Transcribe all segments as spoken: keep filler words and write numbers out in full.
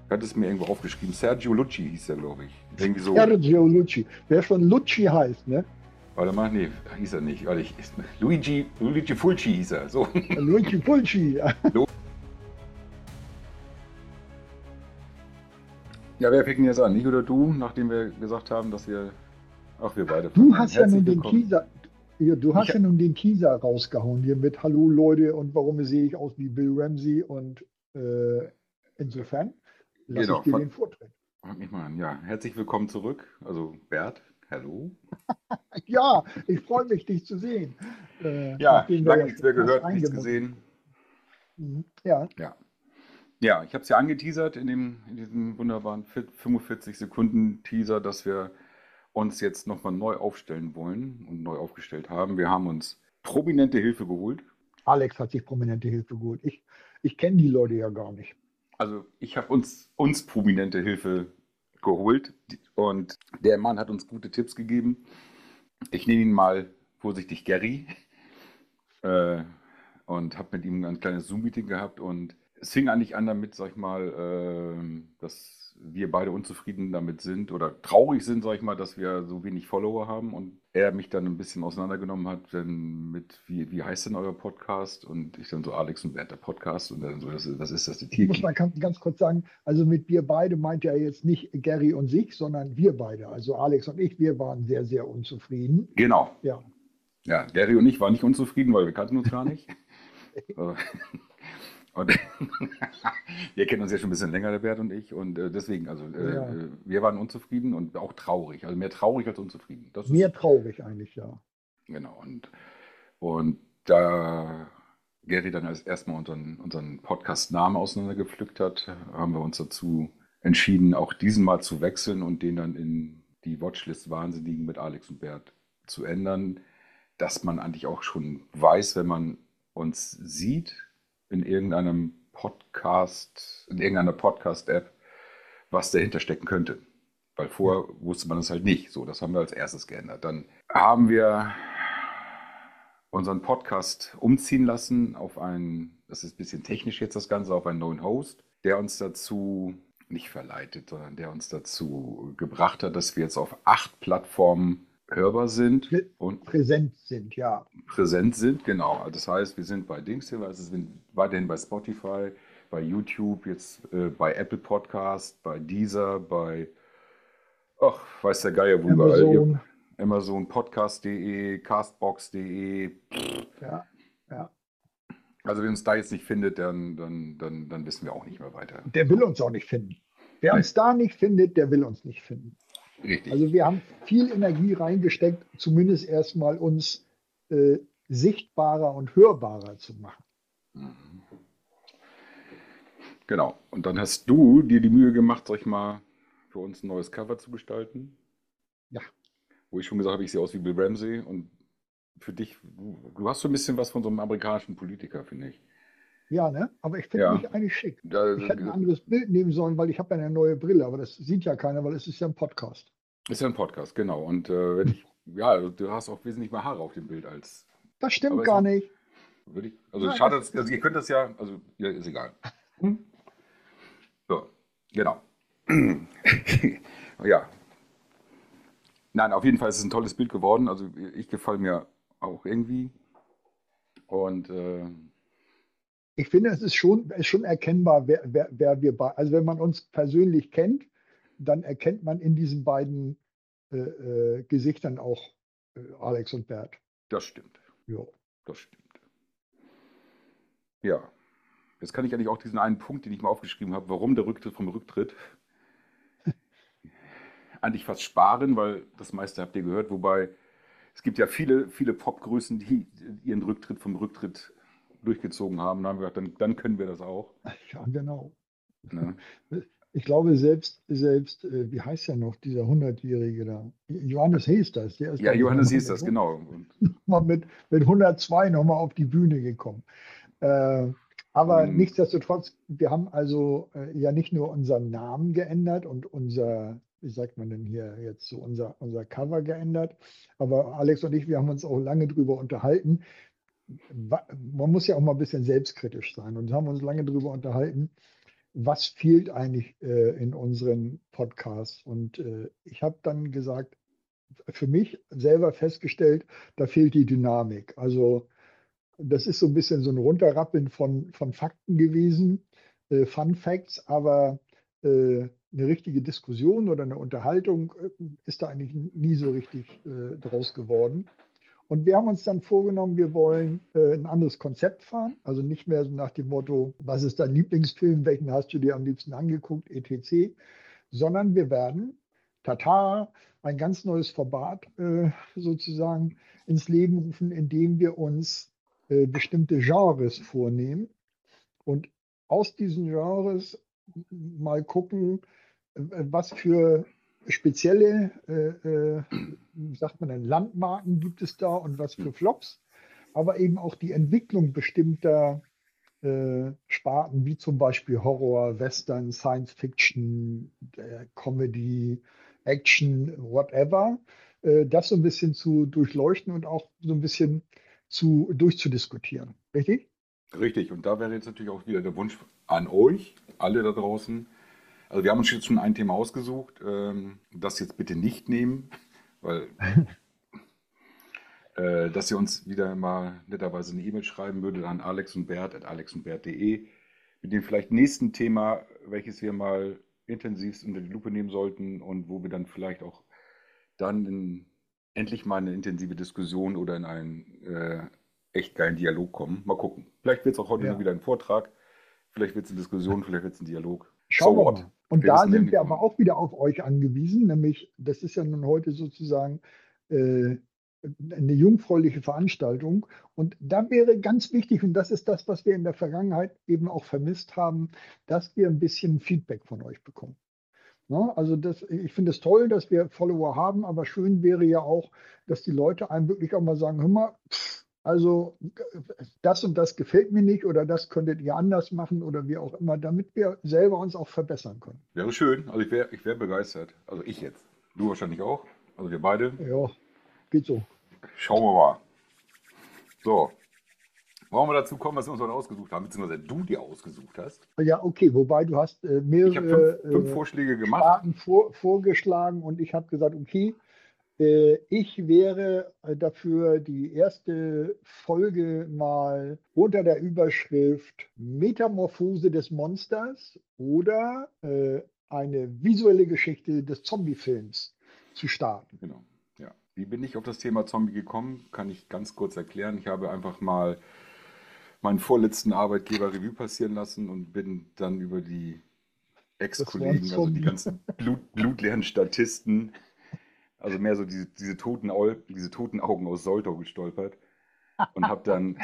Ich hatte es mir irgendwo aufgeschrieben. Sergio Lucci hieß er, glaube ich. Irgendwie so. Sergio Lucci. Wer schon Lucci heißt, ne? Warte mal, nee, hieß er nicht. Warte, ich, Luigi, Luigi Fulci hieß er. So. Luigi Fulci. Ja, wer fängt denn jetzt an? Ich oder du, nachdem wir gesagt haben, dass wir. Ach, wir beide. Du hast ja nun den willkommen. Teaser. Ja, du hast Ich- ja nun den Teaser rausgehauen hier mit Hallo Leute und warum sehe ich aus wie Bill Ramsey und äh, insofern lasse Genau, ich dir fang- den Vortritt. Fang mich mal an. Ja, herzlich willkommen zurück. Also Bert, hallo. Ja, ich freue mich, dich zu sehen. Äh, Ja, nachdem wir lange ja nichts mehr fast gehört, nichts eingemummelt- gesehen. Mhm. Ja, Ja. Ja, ich habe es ja angeteasert in dem, in diesem wunderbaren fünfundvierzig Sekunden Teaser, dass wir uns jetzt nochmal neu aufstellen wollen und neu aufgestellt haben. Wir haben uns prominente Hilfe geholt. Alex hat sich prominente Hilfe geholt. Ich, ich kenne die Leute ja gar nicht. Also ich habe uns, uns prominente Hilfe geholt und der Mann hat uns gute Tipps gegeben. Ich nenne ihn mal vorsichtig Gary äh, und habe mit ihm ein kleines Zoom-Meeting gehabt und es fing eigentlich an damit, sag ich mal, ähm, dass wir beide unzufrieden damit sind oder traurig sind, sag ich mal, dass wir so wenig Follower haben und er mich dann ein bisschen auseinandergenommen hat, denn mit, wie, wie heißt denn euer Podcast? Und ich dann so, Alex und Bert, der Podcast und dann so, das, was ist das, die Ich muss Tierklinik? mal ganz, ganz kurz sagen, also mit wir beide meint er jetzt nicht Gary und sich, sondern wir beide. Also Alex und ich, wir waren sehr, sehr unzufrieden. Genau. Ja, Ja, Gary und ich waren nicht unzufrieden, weil wir kannten uns gar nicht. Äh, Und wir kennen uns ja schon ein bisschen länger, der Bert und ich. Und äh, deswegen, also äh, Ja. äh, wir waren unzufrieden und auch traurig. Also mehr traurig als unzufrieden. Das ist Mehr traurig eigentlich, ja. genau. Und, und da Gary dann als erstmal unseren, unseren Podcast-Namen auseinandergepflückt hat, haben wir uns dazu entschieden, auch diesen mal zu wechseln und den dann in die Watchlist Wahnsinnigen mit Alex und Bert zu ändern, dass man eigentlich auch schon weiß, wenn man uns sieht in irgendeinem Podcast, in irgendeiner Podcast-App, was dahinter stecken könnte. Weil vorher wusste man es halt nicht. So, das haben wir als erstes geändert. Dann haben wir unseren Podcast umziehen lassen auf einen, das ist ein bisschen technisch jetzt das Ganze, auf einen neuen Host, der uns dazu nicht verleitet, sondern der uns dazu gebracht hat, dass wir jetzt auf acht Plattformen hörbar sind Prä- und Präsent sind, ja. präsent sind, genau. Das heißt, wir sind bei Dings hier, also wir sind weiterhin bei Spotify, bei YouTube, jetzt äh, bei Apple Podcast, bei Deezer, bei, ach, weiß der Geier, wo überall. Amazon, Amazon, Podcast punkt de, Castbox punkt de. ja, ja. Also wenn uns da jetzt nicht findet, dann, dann, dann, dann wissen wir auch nicht mehr weiter. Der will uns auch nicht finden. Wer uns da nicht findet, der will uns nicht finden. Richtig. Also wir haben viel Energie reingesteckt, zumindest erstmal uns äh, sichtbarer und hörbarer zu machen. Genau. Und dann hast du dir die Mühe gemacht, sag ich mal, für uns ein neues Cover zu gestalten. Ja. Wo ich schon gesagt habe, ich sehe aus wie Bill Ramsey. Und für dich, du, du hast so ein bisschen was von so einem amerikanischen Politiker, finde ich. Ja, ne? Aber ich finde Ja. mich eigentlich schick. Da, Ich hätte ein anderes Bild nehmen sollen, weil ich habe ja eine neue Brille, aber das sieht ja keiner, weil es ist ja ein Podcast. ist ja ein Podcast, genau. Und äh, wenn ich, ja, du hast auch wesentlich mehr Haare auf dem Bild als. Das stimmt Aber es gar ist- nicht. Würde ich, also Nein, schade, das- dass, also ihr könnt das ja, also ja, ist egal. So, genau. Ja. Nein, auf jeden Fall ist es ein tolles Bild geworden. Also ich gefalle mir auch irgendwie. Und äh, Ich finde, es ist schon, ist schon erkennbar, wer, wer, wer wir bei, also wenn man uns persönlich kennt, dann erkennt man in diesen beiden äh, äh, Gesichtern auch äh, Alex und Bert. das stimmt. Ja. Das stimmt. Ja. Jetzt kann ich eigentlich auch diesen einen Punkt, den ich mal aufgeschrieben habe, warum der Rücktritt vom Rücktritt, eigentlich fast sparen, weil das meiste habt ihr gehört. Wobei es gibt ja viele, viele Popgrößen, die ihren Rücktritt vom Rücktritt durchgezogen haben. Da haben wir gedacht, dann, dann können wir das auch. Ja, genau. Ne? Ich glaube, selbst, selbst äh, wie heißt der noch, dieser hundertjährige da? Johannes Hester ist der. Ist Ja, doch Johannes nochmal hieß mit- das, genau. Und, Mal mit, mit hundertzwei nochmal auf die Bühne gekommen. Äh, aber Und- nichtsdestotrotz, wir haben also äh, ja nicht nur unseren Namen geändert und unser, wie sagt man denn hier jetzt so, unser, unser Cover geändert, aber Alex und ich, wir haben uns auch lange drüber unterhalten. Wa- Man muss ja auch mal ein bisschen selbstkritisch sein und haben uns lange drüber unterhalten, was fehlt eigentlich äh, in unseren Podcasts? Und äh, ich habe dann gesagt, für mich selber festgestellt, da fehlt die Dynamik. Also das ist so ein bisschen so ein Runterrappeln von, von Fakten gewesen, äh, Fun Facts, aber äh, eine richtige Diskussion oder eine Unterhaltung äh, ist da eigentlich nie so richtig äh, draus geworden. Und wir haben uns dann vorgenommen, wir wollen äh, ein anderes Konzept fahren. Also nicht mehr so nach dem Motto, was ist dein Lieblingsfilm, welchen hast du dir am liebsten angeguckt, et cetera, sondern wir werden, tata, ein ganz neues Format äh, sozusagen ins Leben rufen, indem wir uns äh, bestimmte Genres vornehmen und aus diesen Genres mal gucken, äh, was für spezielle, äh, äh, wie sagt man denn, Landmarken gibt es da und was für Flops, aber eben auch die Entwicklung bestimmter äh, Sparten, wie zum Beispiel Horror, Western, Science Fiction, äh, Comedy, Action, whatever, äh, das so ein bisschen zu durchleuchten und auch so ein bisschen zu durchzudiskutieren. Richtig? Richtig, und da wäre jetzt natürlich auch wieder der Wunsch an euch, alle da draußen. Also wir haben uns jetzt schon ein Thema ausgesucht, ähm, das jetzt bitte nicht nehmen, weil äh, dass ihr uns wieder mal netterweise eine E-Mail schreiben würdet an alex und bert at alex und bert punkt de mit dem vielleicht nächsten Thema, welches wir mal intensivst unter die Lupe nehmen sollten und wo wir dann vielleicht auch dann in endlich mal eine intensive Diskussion oder in einen äh, echt geilen Dialog kommen. Mal gucken. Vielleicht wird es auch heute nur Ja. wieder ein Vortrag, vielleicht wird es eine Diskussion, vielleicht wird es ein Dialog. Schauen So wir what? mal. Und Wir da wissen ja sind nicht wir aber immer. auch wieder auf euch angewiesen, nämlich das ist ja nun heute sozusagen äh, eine jungfräuliche Veranstaltung. Und da wäre ganz wichtig, und das ist das, was wir in der Vergangenheit eben auch vermisst haben, dass wir ein bisschen Feedback von euch bekommen. Ne? Also das, ich finde es toll, dass wir Follower haben, aber schön wäre ja auch, dass die Leute einem wirklich auch mal sagen, hör mal, pff, also das und das gefällt mir nicht oder das könntet ihr anders machen oder wie auch immer, damit wir selber uns auch verbessern können. Wäre schön. Also ich wäre ich wär begeistert. Also ich jetzt. Du wahrscheinlich auch. Also wir beide. Ja, geht so. Schauen wir mal. So, wollen wir dazu kommen, was wir uns heute ausgesucht haben, beziehungsweise du dir ausgesucht hast. Ja, okay, wobei du hast äh, Ich habe fünf, fünf mehrere äh, Vorschläge gemacht. Sparten vor, vorgeschlagen und ich habe gesagt, okay, äh, ich wäre äh, dafür, die erste Folge mal unter der Überschrift Metamorphose des Monsters oder äh, eine visuelle Geschichte des Zombie-Films zu starten. Genau. Ja. Wie bin ich auf das Thema Zombie gekommen? Kann ich ganz kurz erklären. Ich habe einfach mal meinen vorletzten Arbeitgeber Revue passieren lassen und bin dann über die Das war ein Ex-Kollegen, also die Zombie. ganzen Blut, blutleeren Statisten, also mehr so diese, diese, toten, Au- diese toten Augen aus Soltau gestolpert und habe dann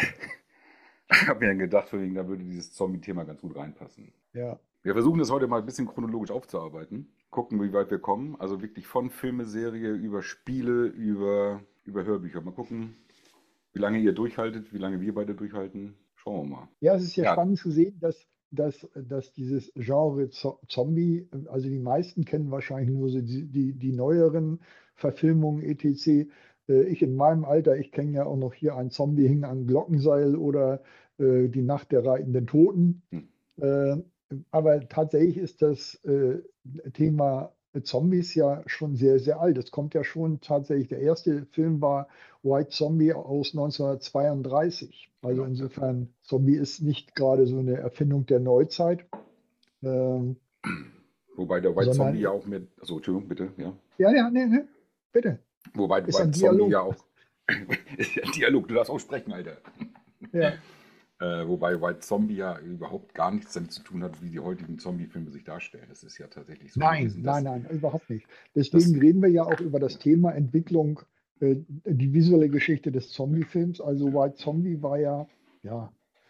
hab mir dann gedacht, von wegen, da würde dieses Zombie-Thema ganz gut reinpassen. Ja, Wir versuchen das heute mal ein bisschen chronologisch aufzuarbeiten, gucken, wie weit wir kommen. Also wirklich von Filme, Serie über Spiele, über, über Hörbücher. Mal gucken, wie lange ihr durchhaltet, wie lange wir beide durchhalten. Schauen wir mal. ja, es ist ja Ja, spannend zu sehen, dass, dass, dass dieses Genre Zo- Zombie, also die meisten kennen wahrscheinlich nur so die, die, die neueren Verfilmungen et cetera. Äh, Ich in meinem Alter, ich kenne ja auch noch hier ein Zombie hing an Glockenseil oder äh, Die Nacht der reitenden Toten. hm, Äh, aber tatsächlich ist das äh, Thema Zombies ja schon sehr, sehr alt. Es kommt ja schon tatsächlich, der erste Film war White Zombie aus neunzehnhundertzweiunddreißig. Also genau. Ja. insofern, Zombie ist nicht gerade so eine Erfindung der Neuzeit, ähm, Wobei der White Zombie ja sondern, auch mit. Achso, Entschuldigung, bitte, ja. ja, ja, nee, nee, bitte, Wobei der ist White ein Zombie ja Dialog. auch. Ist ja ein Dialog, du darfst auch sprechen, Alter. Ja, Äh, wobei White Zombie ja überhaupt gar nichts damit zu tun hat, wie die heutigen Zombie-Filme sich darstellen. Es ist ja tatsächlich so nein, gewesen, nein, dass, nein, überhaupt nicht. dass Deswegen reden wir ja auch über das ja, Thema Entwicklung, äh, die visuelle Geschichte des Zombie-Films. Also White Zombie war ja, ja,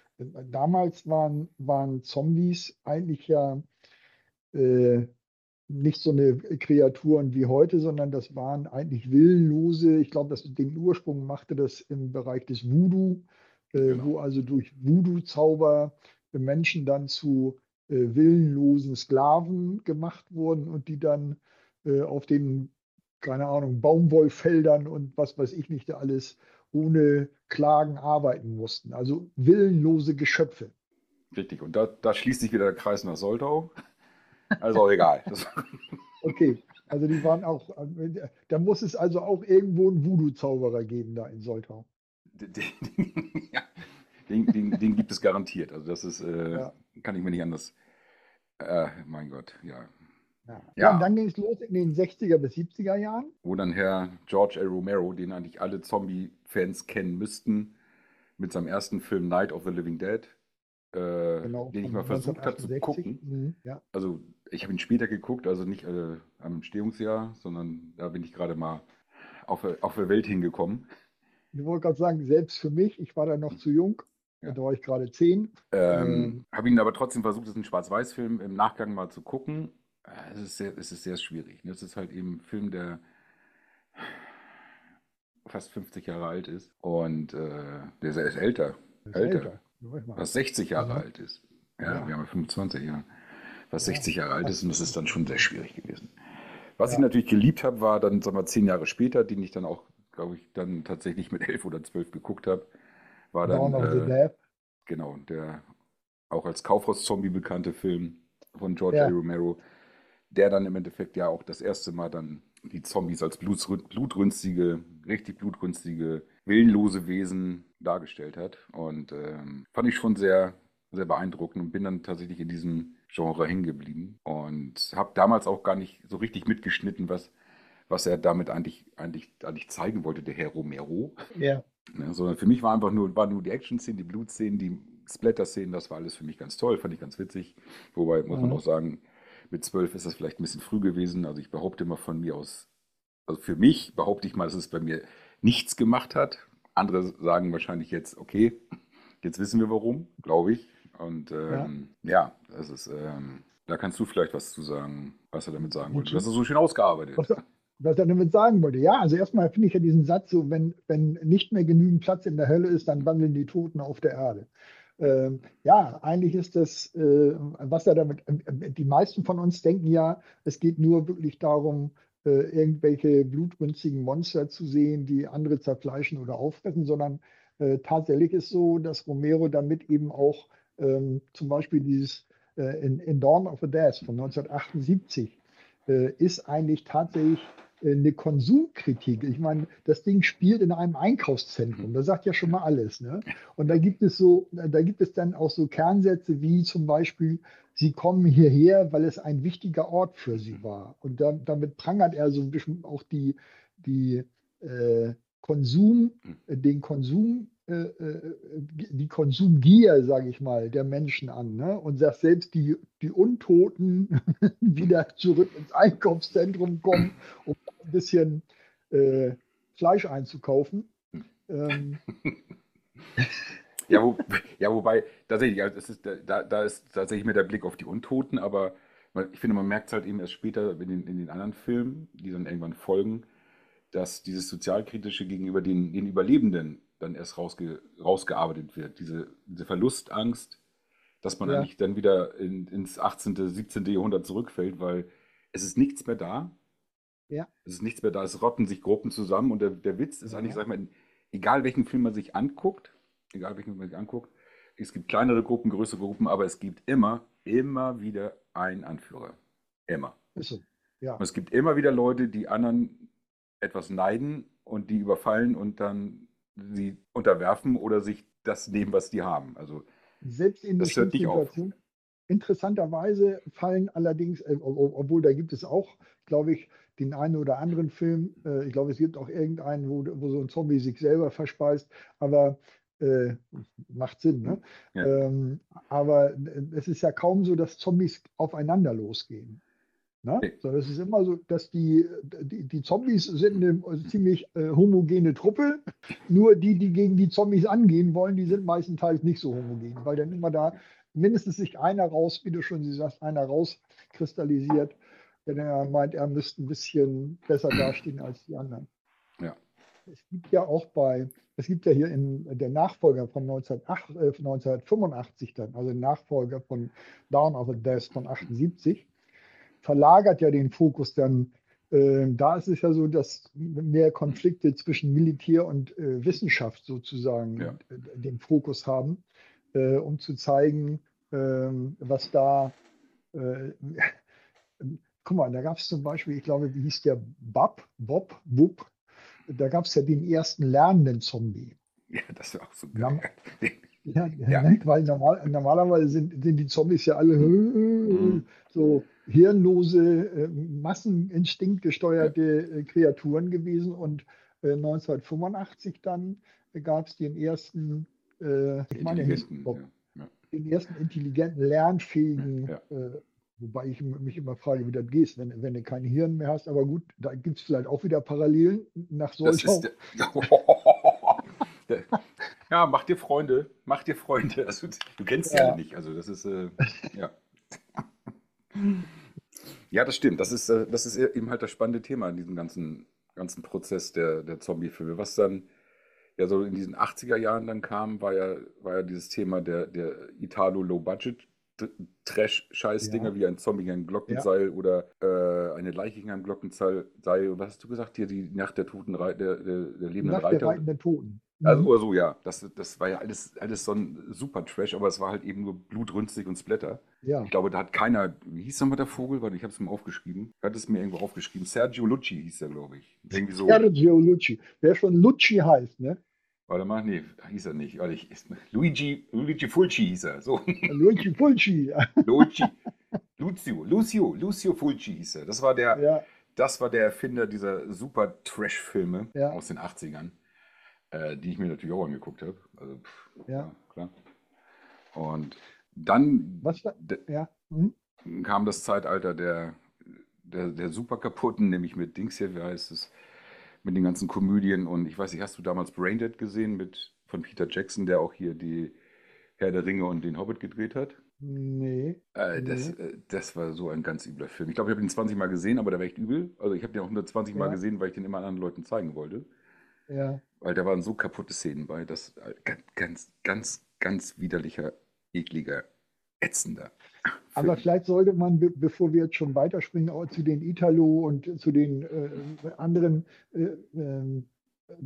damals waren, waren Zombies eigentlich ja äh, nicht so eine Kreaturen wie heute, sondern das waren eigentlich willenlose, ich glaube, das, den Ursprung machte das im Bereich des Voodoo, äh, genau. wo also durch Voodoo-Zauber Menschen dann zu äh, willenlosen Sklaven gemacht wurden und die dann äh, auf den, keine Ahnung, Baumwollfeldern und was weiß ich nicht alles ohne Klagen arbeiten mussten. Also willenlose Geschöpfe. richtig. Und da, da schließt sich wieder der Kreis nach Soltau. Also auch egal. Das, Okay, also die waren auch, äh, da muss es also auch irgendwo einen Voodoo-Zauberer geben da in Soltau. den, den, ja, den, den, den gibt es garantiert. Also das ist, äh, Ja, kann ich mir nicht anders. Äh, mein Gott, ja. ja. Ja, und Ja, dann ging es los in den sechziger bis siebziger Jahren. wo dann Herr George A. Romero, den eigentlich alle Zombie-Fans kennen müssten, mit seinem ersten Film Night of the Living Dead, äh, Genau, den ich mal von versucht habe zu neunzehnhundertachtundsechzig. gucken. Mhm, ja. Also ich habe ihn später geguckt, also nicht äh, am Entstehungsjahr, sondern da bin ich gerade mal auf, der- auf der Welt hingekommen. Ich wollte gerade sagen, selbst für mich, ich war da noch zu jung, Ja. da war ich gerade zehn. Ähm, Ähm, habe ihn aber trotzdem versucht, das ist ein Schwarz-Weiß-Film im Nachgang mal zu gucken. Äh, Es ist sehr, es ist sehr schwierig. Ne? Es ist halt eben ein Film, der fast fünfzig Jahre alt ist und äh, der ist ist älter, das ist älter, älter, sag mal. was sechzig Jahre Mhm. alt ist. Ja, Ja, wir haben ja fünfundzwanzig Jahre, was ja, sechzig Jahre alt ist fast. und das ist dann schon sehr schwierig gewesen. Was ich Ja, natürlich geliebt habe, war dann, sagen wir, zehn Jahre später, den ich dann auch, glaube ich, dann tatsächlich mit elf oder zwölf geguckt habe, war Dawn dann, of the äh, Dead. genau, der auch als Kaufhaus-Zombie bekannte Film von George A. Ja, Romero, der dann im Endeffekt ja auch das erste Mal dann die Zombies als blutsrün- blutrünstige, richtig blutrünstige, willenlose Wesen dargestellt hat. Und ähm, fand ich schon sehr, sehr beeindruckend und bin dann tatsächlich in diesem Genre hängen geblieben und habe damals auch gar nicht so richtig mitgeschnitten, was, was er damit eigentlich, eigentlich, eigentlich zeigen wollte, der Herr Romero. ja. Ne? Sondern für mich war einfach nur, waren nur die Action-Szenen, die Blutszenen, die Splatter-Szenen, das war alles für mich ganz toll, fand ich ganz witzig. Wobei muss man Mhm. auch sagen, mit zwölf ist das vielleicht ein bisschen früh gewesen. Also ich behaupte immer von mir aus, also für mich behaupte ich mal, dass es bei mir nichts gemacht hat. Andere sagen wahrscheinlich jetzt, okay, jetzt wissen wir warum, glaube ich. Und Ja. ähm, ja, das ist, ähm, da kannst du vielleicht was zu sagen, was er damit sagen wollte. Das Wozu? ist so schön ausgearbeitet. Was, er- was er damit sagen wollte. Ja, also erstmal finde ich ja diesen Satz so, wenn, wenn nicht mehr genügend Platz in der Hölle ist, dann wandeln die Toten auf der Erde. Ähm, ja, eigentlich ist das, äh, was er damit, äh, die meisten von uns denken ja, es geht nur wirklich darum, äh, irgendwelche blutrünstigen Monster zu sehen, die andere zerfleischen oder auffressen, sondern äh, tatsächlich ist so, dass Romero damit eben auch ähm, zum Beispiel dieses äh, in, in Dawn of the Dead von neunzehnhundertachtundsiebzig äh, ist eigentlich tatsächlich äh, eine Konsumkritik. Ich meine, das Ding spielt in einem Einkaufszentrum. Das sagt ja schon Ja. mal alles. Ne? Und da gibt es so, da gibt es dann auch so Kernsätze wie zum Beispiel, sie kommen hierher, weil es ein wichtiger Ort für sie war. Und da, damit prangert er so ein bisschen auch die, die äh, Konsum, äh, den Konsum, äh, äh, die Konsumgier, sage ich mal, der Menschen an. Ne? Und sagt selbst die, die Untoten wieder zurück ins Einkaufszentrum kommen, um ein bisschen äh, Fleisch einzukaufen. Ähm, Ja, wo, ja, wobei, tatsächlich, also es ist, da, da ist tatsächlich mehr der Blick auf die Untoten, aber man- ich finde, man merkt es halt eben erst später in den, in den anderen Filmen, die dann irgendwann folgen, dass dieses Sozialkritische gegenüber den, den Überlebenden dann erst rausge, rausgearbeitet wird. Diese, diese Verlustangst, dass man ja, eigentlich dann wieder in, ins achtzehnte., siebzehnte. Jahrhundert zurückfällt, weil es ist nichts mehr da. ja, Es ist nichts mehr da, es rotten sich Gruppen zusammen und der, der Witz ist eigentlich, ja, sag ich mal, egal welchen Film man sich anguckt, egal welchen Film man sich anguckt, es gibt kleinere Gruppen, größere Gruppen, aber es gibt immer, immer wieder einen Anführer. Immer. ist so. Ja, Und es gibt immer wieder Leute, die anderen etwas neiden und die überfallen und dann sie unterwerfen oder sich das nehmen, was die haben. Also selbst in den das hört schlimmsten nicht auf. Situationen. Interessanterweise fallen allerdings, äh, ob- obwohl da gibt es auch, glaube ich, den einen oder anderen Film, äh, ich glaube, es gibt auch irgendeinen, wo, wo so ein Zombie sich selber verspeist, aber äh, macht Sinn, Hm. ne? Ja. Ähm, aber äh, es ist ja kaum so, dass Zombies aufeinander losgehen. Ne? Nee. Sondern es ist immer so, dass die, die, die Zombies sind eine ziemlich äh, homogene Truppe. Nur die, die gegen die Zombies angehen wollen, die sind meistenteils nicht so homogen, weil dann immer da mindestens sich einer raus, wie du schon sagst, einer rauskristallisiert, wenn er meint, er müsste ein bisschen besser dastehen als die anderen. Ja. Es gibt ja auch bei, es gibt ja hier in der Nachfolger von neunzehnhundertacht, äh, neunzehnhundertfünfundachtzig dann, also Nachfolger von Dawn of the Dead von achtundsiebzig, verlagert ja den Fokus dann. Äh, da ist es ja so, dass mehr Konflikte zwischen Militär und äh, Wissenschaft Ja. sozusagen äh, den Fokus haben, äh, um zu zeigen, ähm, was da, äh, guck mal, da gab es zum Beispiel, ich glaube, wie hieß der Bab, Bob, Bub, da gab es ja den ersten lernenden Zombie. Ja, das wäre auch so geil. Nam- Ja, Ja. ne, weil normal, normalerweise sind, sind die Zombies ja alle Hm. äh, Hm. so hirnlose, äh, Ja, masseninstinktgesteuerte äh, Kreaturen gewesen. Und äh, neunzehnhundertfünfundachtzig dann gab es den ersten, äh, ich meine, er hieß intelligenten. Bob, Ja, ja, den ersten intelligenten, ja, lernfähigen, ja. äh, wobei ich m- mich immer frage, wie das geht, wenn, wenn du kein Hirn mehr hast. Aber gut, da gibt es vielleicht auch wieder Parallelen nach Das ist Soltau. der. Der- Ja, mach dir Freunde, mach dir Freunde. Also, du kennst die alle Ja, nicht. Also, das ist, äh, ja. Ja, das stimmt. Das ist, äh, das ist eben halt das spannende Thema in diesem ganzen, ganzen Prozess der, der Zombie-Filme. Was dann ja so in diesen achtziger Jahren dann kam, war ja, war ja dieses Thema der, der Italo-Low-Budget-Trash-Scheiß-Dinger ja, wie ein Zombie in einem ja. Glockenseil oder äh, eine Leiche in einem Glockenseil. Und was hast du gesagt? Hier die Nacht der toten Rei der, der, der Die lebenden Nacht der Reiter. reitenden Toten. Also, Mhm. oder so, ja. Das, das war ja alles, alles so ein super Trash, aber es war halt eben nur blutrünstig und Splatter. Ich Ja. glaube, da hat keiner, wie hieß nochmal der Vogel? Warte, ich habe es mir aufgeschrieben. Ich hatte es mir irgendwo aufgeschrieben. Sergio Lucci hieß der, glaube ich. Irgendwie so, Sergio Lucci. Wer schon Lucci heißt, ne? warte mal, nee, hieß er nicht. Warte, ich, ist, Luigi, Luigi Fulci hieß er. So, Luigi Fulci. Luigi, Lucio, Lucio, Lucio Fulci hieß er. Das war der, Ja, das war der Erfinder dieser super Trash-Filme ja, aus den achtzigern, äh, die ich mir natürlich auch angeguckt habe. Also, pff, ja. ja, klar. Und dann Was war? d- Ja. Hm? kam das Zeitalter der, der, der super kaputten, nämlich mit Dings hier, wie heißt es, mit den ganzen Komödien. Und ich weiß nicht, hast du damals Braindead gesehen mit von Peter Jackson, der auch hier die Herr der Ringe und den Hobbit gedreht hat? Nee, Äh, das, nee. äh, das war so ein ganz übler Film. Ich glaube, ich habe ihn zwanzig Mal gesehen, aber der war echt übel. Also ich habe den auch hundertzwanzig Mal Ja, gesehen, weil ich den immer anderen Leuten zeigen wollte. ja. Weil da waren so kaputte Szenen bei. Das äh, ganz, ganz, ganz, ganz widerlicher, ekliger, ätzender Aber Film. vielleicht sollte man, be bevor wir jetzt schon weiterspringen, auch zu den Italo und zu den äh, anderen äh, ähm, äh,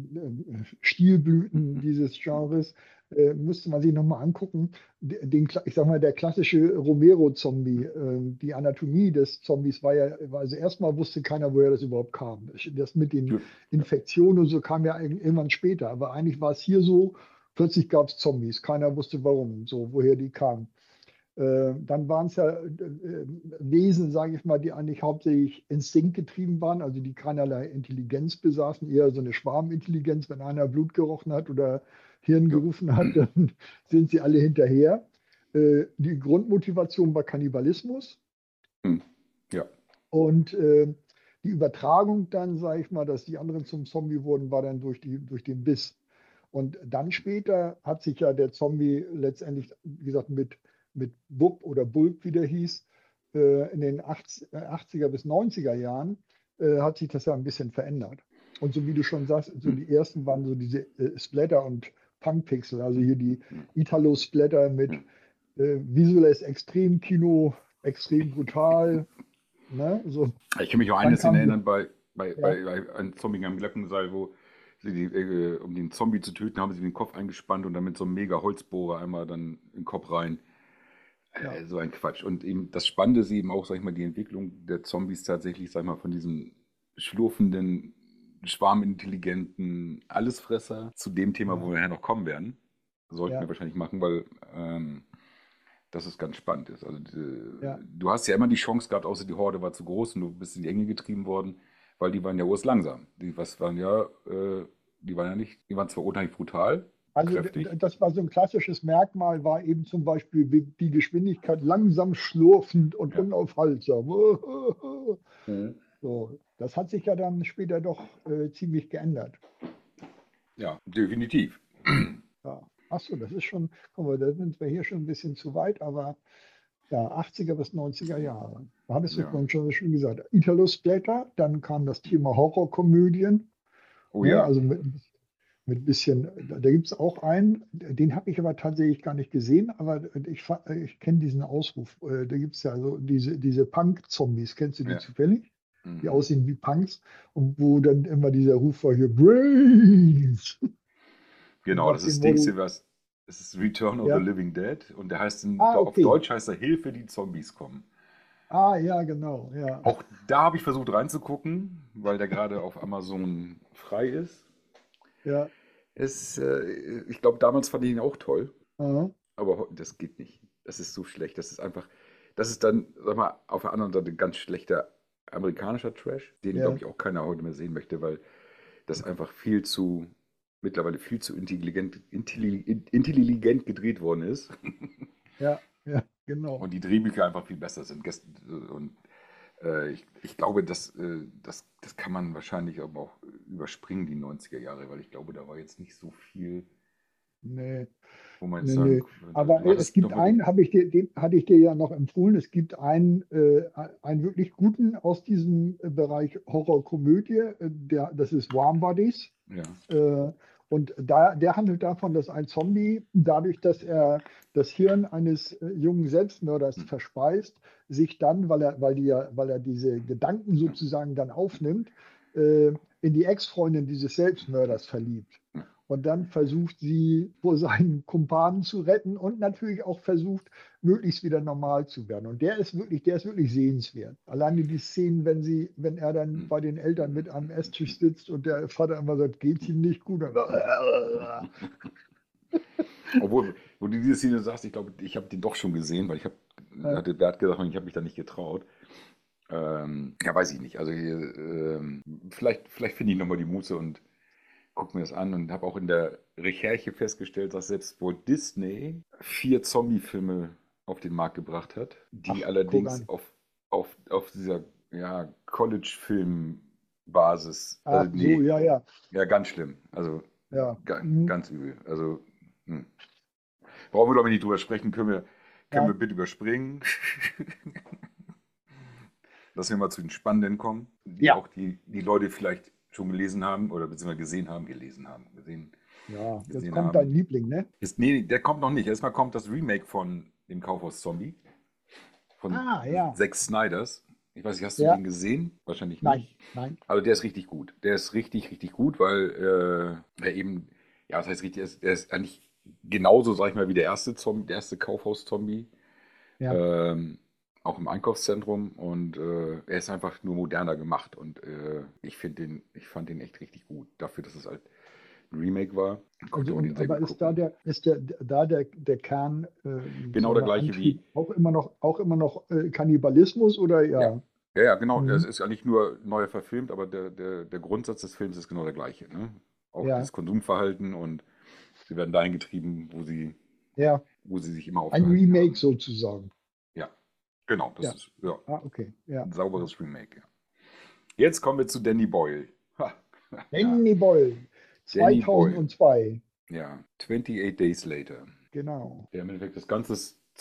Stilblüten dieses Genres, äh, müsste man sich nochmal angucken. Den, Kla- ich sag mal, der klassische Romero-Zombie, äh, die Anatomie des Zombies war ja, war also erstmal wusste keiner, woher das überhaupt kam. Das mit den Ja, Infektionen und so kam ja irgend- irgendwann später. Aber eigentlich war es hier so, plötzlich gab es Zombies. Keiner wusste warum, so woher die kamen. Äh, dann waren es ja äh, äh, Wesen, sage ich mal, die eigentlich hauptsächlich instinktgetrieben waren, also die keinerlei Intelligenz besaßen, eher so eine Schwarmintelligenz. Wenn einer Blut gerochen hat oder Hirn ja. gerufen hat, dann sind sie alle hinterher. Äh, die Grundmotivation war Kannibalismus Hm. Ja. und äh, die Übertragung dann, sage ich mal, dass die anderen zum Zombie wurden, war dann durch die, durch den Biss. Und dann später hat sich ja der Zombie letztendlich, wie gesagt, mit, mit Bub oder Bulb, wie der hieß, äh, in den achtziger bis neunziger Jahren, äh, hat sich das ja ein bisschen verändert. Und so wie du schon sagst, so Hm. die ersten waren so diese äh, Splatter und Punkpixel, also hier die Ja. Italo-Splatter mit Ja. äh, visuelles Extremkino, extrem brutal. Ne? So, Ich kann mich auch an dann eine Szene kam die, erinnern bei, bei, ja, bei, bei einem Zombie am Glockenseil, wo sie die, äh, um den Zombie zu töten, haben sie den Kopf eingespannt und dann mit so einem mega Holzbohrer einmal dann in den Kopf rein. ja, Äh, so ein Quatsch. Und eben das Spannende ist eben auch, sag ich mal, die Entwicklung der Zombies tatsächlich, sag ich mal, von diesem schlurfenden, schwarmintelligenten Allesfresser zu dem Thema, wo ja, wir nachher noch kommen werden. Sollten wir ja, wahrscheinlich machen, weil ähm, das ist ganz spannend ist. Also ja. diese, du hast ja immer die Chance gehabt, außer die Horde war zu groß und du bist in die Enge getrieben worden, weil die waren ja urst langsam. Die was waren ja, äh, die waren ja nicht, die waren zwar unheimlich brutal, Also d- d- kräftig. das war so ein klassisches Merkmal, war eben zum Beispiel wie- die Geschwindigkeit langsam, schlurfend und Ja. unaufhaltsam. Mhm. So, das hat sich ja dann später doch äh, ziemlich geändert. Ja, definitiv. Ja. Ach so, das ist schon, guck mal, da sind wir hier schon ein bisschen zu weit, aber ja, achtziger bis neunziger Jahre. Da hattest du Ja. vorhin schon schon gesagt. Italo Splatter, dann kam das Thema Horrorkomödien, Oh ne? ja. Also mit, mit bisschen, da, da gibt es auch einen, den habe ich aber tatsächlich gar nicht gesehen, aber ich, fa- ich kenne diesen Ausruf. Äh, Da gibt es ja so diese, diese Punk-Zombies, kennst du die Ja. zufällig? Die Mhm. aussehen wie Punks und wo dann immer dieser Ruf war hier, Brains! Genau, Nach das dem ist Dings Motto, hier was. Es ist Return of the Ja. Living Dead und der heißt in, Ah, auf okay. Deutsch heißt er Hilfe, die Zombies kommen. Ah, ja, genau. Ja. Auch da habe ich versucht reinzugucken, weil der gerade auf Amazon frei ist. Ja. Es, äh, ich glaube, damals fand ich ihn auch toll, Aha. aber heu- das geht nicht. Das ist so schlecht. Das ist einfach, das ist dann, sag mal, auf der anderen Seite ganz schlechter amerikanischer Trash, den, glaube Ja. ich, auch keiner heute mehr sehen möchte, weil das einfach viel zu, mittlerweile viel zu intelligent, intelligent, intelligent gedreht worden ist Ja. Ja. Genau. und die Drehbücher einfach viel besser sind. Gest- Und äh, ich, ich glaube, das, äh, das, das kann man wahrscheinlich aber auch überspringen, die neunziger Jahre, weil ich glaube, da war jetzt nicht so viel, Nee. wo man jetzt Nee, sagen nee. könnte. Aber Du äh, es hattest gibt noch mal die. einen, habe ich dir, den hatte ich dir ja noch empfohlen. Es gibt einen, äh, einen wirklich guten aus diesem äh, Bereich Horrorkomödie. Äh, der, das ist Warm Bodies. Ja. Äh, und da, der handelt davon, dass ein Zombie, dadurch, dass er das Hirn eines äh, jungen Selbstmörders Hm. verspeist, sich dann, weil er, weil die, ja- weil er diese Gedanken Ja. sozusagen dann aufnimmt, äh, in die Ex-Freundin dieses Selbstmörders verliebt. Ja. Und dann versucht sie vor seinen Kumpanen zu retten und natürlich auch versucht, möglichst wieder normal zu werden. Und der ist wirklich, der ist wirklich sehenswert. Alleine die Szenen, wenn sie, wenn er dann Hm. bei den Eltern mit am Esstisch sitzt und der Vater immer sagt, geht's ihm nicht gut? Und dann, Obwohl, wo du diese Szene sagst, ich glaube, ich habe den doch schon gesehen, weil ich habe, äh, hatte Bert gesagt, und ich habe mich da nicht getraut. Ähm, ja, weiß ich nicht. Also ähm, vielleicht, vielleicht finde ich nochmal die Muße und gucke mir das an und habe auch in der Recherche festgestellt, dass selbst Walt Disney vier Zombie-Filme auf den Markt gebracht hat, die ach, guck allerdings an. auf, auf, auf dieser ja, College-Film-Basis, also Ach so, nee, ja, ja, ja, ganz schlimm. Also ja. ga, Mhm. ganz übel. Also hm. Brauchen wir, glaube ich, nicht drüber sprechen, können wir, können wir Nein, bitte überspringen. Lassen wir mal zu den Spannenden kommen, die ja, auch die, die Leute vielleicht schon gelesen haben oder beziehungsweise gesehen haben, gelesen haben, gesehen, ja, jetzt gesehen kommt dein haben. Liebling, ne? Ist, nee, der kommt noch nicht. Erstmal kommt das Remake von dem Kaufhaus Zombie von Ah, ja, Zack Snyders. Ich weiß nicht, hast du ja, den gesehen? Wahrscheinlich nein, nicht. nein, Also der ist richtig gut. Der ist richtig, richtig gut, weil äh, er eben, ja, das heißt richtig, er ist, er ist eigentlich genauso, sag ich mal, wie der erste Zombie, der erste Kaufhaus-Zombie. ja. Ähm, auch im Einkaufszentrum und äh, er ist einfach nur moderner gemacht und äh, ich finde den, ich fand den echt richtig gut. Dafür, dass es halt ein Remake war, konnte Also man und den sehr aber gut ist da gucken. der, ist der, da der, der Kern, äh, Genau sagen der wir, gleiche wie, Antrieb auch immer noch, auch immer noch äh, Kannibalismus oder ja, ja? ja, ja, genau, es Mhm. ist eigentlich nur neu verfilmt, aber der, der, der Grundsatz des Films ist genau der gleiche. Ne? Auch Ja, das Konsumverhalten und sie werden dahin getrieben, wo sie, ja, wo sie sich immer ein aufgehalten Remake haben. sozusagen. Ja, genau, das Ja, ist ja, ah, okay, ja, ein ja. sauberes Remake. Ja. Jetzt kommen wir zu Danny Boyle. Ha, ja, Danny Boyle, Danny Boyle. zweitausendzwei, Ja, twenty-eight Days Later. genau. Der im Endeffekt das ganze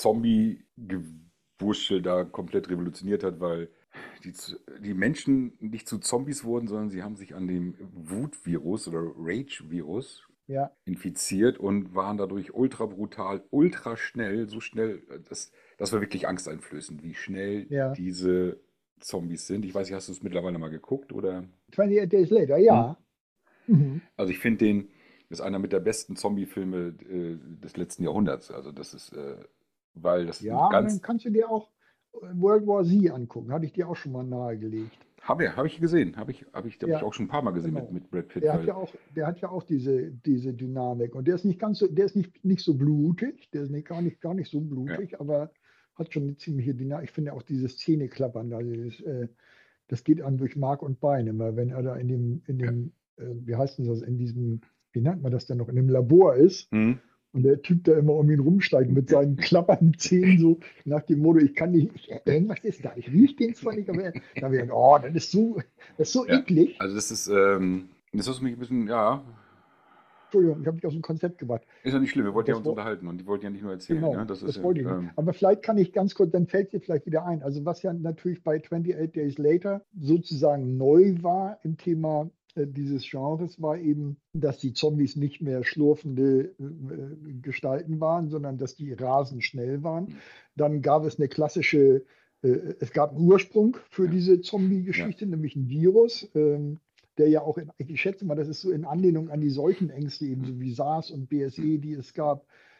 Zombie-Gewurschtel da komplett revolutioniert hat, weil die, Z- die Menschen nicht zu Zombies wurden, sondern sie haben sich an dem Wut-Virus oder Rage-Virus Ja, infiziert und waren dadurch ultra brutal, ultra schnell, so schnell, äh, das, das war wirklich angsteinflößend, wie schnell ja. diese Zombies sind. Ich weiß nicht, hast du es mittlerweile mal geguckt oder? twenty-eight Days Later, Hm. ja. Mhm. Also ich finde den, das ist einer mit der besten Zombie-Filme äh, des letzten Jahrhunderts. Also das ist, äh, weil das Ja, ein aber dann ganz, kannst du dir auch äh, World War Z angucken. Hatte ich dir auch schon mal nahegelegt. habe ich, hab ich gesehen, habe ich, habe ich, habe ich Ja, auch schon ein paar Mal gesehen mit, genau. mit Brad Pitt, Der hat weil, ja auch, der hat ja auch diese, diese Dynamik. Und der ist nicht ganz so, der ist nicht, nicht so blutig, der ist nicht, gar nicht, gar nicht so ja, blutig, aber hat schon eine ziemliche Dynamik. Ich finde auch dieses Zähneklappern, da, dieses, äh, das geht an durch Mark und Bein immer, wenn er da in dem, in ja. dem, äh, wie heißt denn das, in diesem, wie nennt man das denn noch, in dem Labor ist. Hm, Und der Typ da immer um ihn rumsteigt mit ja. seinen klappernden Zähnen, so nach dem Motto, ich kann nicht, ich, irgendwas ist da, ich rieche den zwar nicht, aber da habe ich gedacht, oh, das ist so, das ist so Ja. eklig. Also das ist, ähm, das ist mich ein bisschen, ja, Entschuldigung, ich habe mich aus dem Konzept gebracht. ist ja nicht schlimm, wir wollten ja Das uns war, unterhalten und die wollten ja nicht nur erzählen, ne? genau, Das ist das ja, wollte ich nicht. ähm, Aber vielleicht kann ich ganz kurz, dann fällt dir vielleicht wieder ein. Also was ja natürlich bei twenty-eight Days Later sozusagen neu war im Thema äh, dieses Genres, war eben, dass die Zombies nicht mehr schlurfende äh, Gestalten waren, sondern dass die rasend schnell waren. hm, Dann gab es eine klassische, äh, es gab einen Ursprung für ja, diese ja, Zombie-Geschichte, nämlich ein Virus. Ähm, der ja auch, in, ich schätze mal, das ist so in Anlehnung an die Seuchenängste, hm, ebenso wie SARS und hm, B S E, die es gab,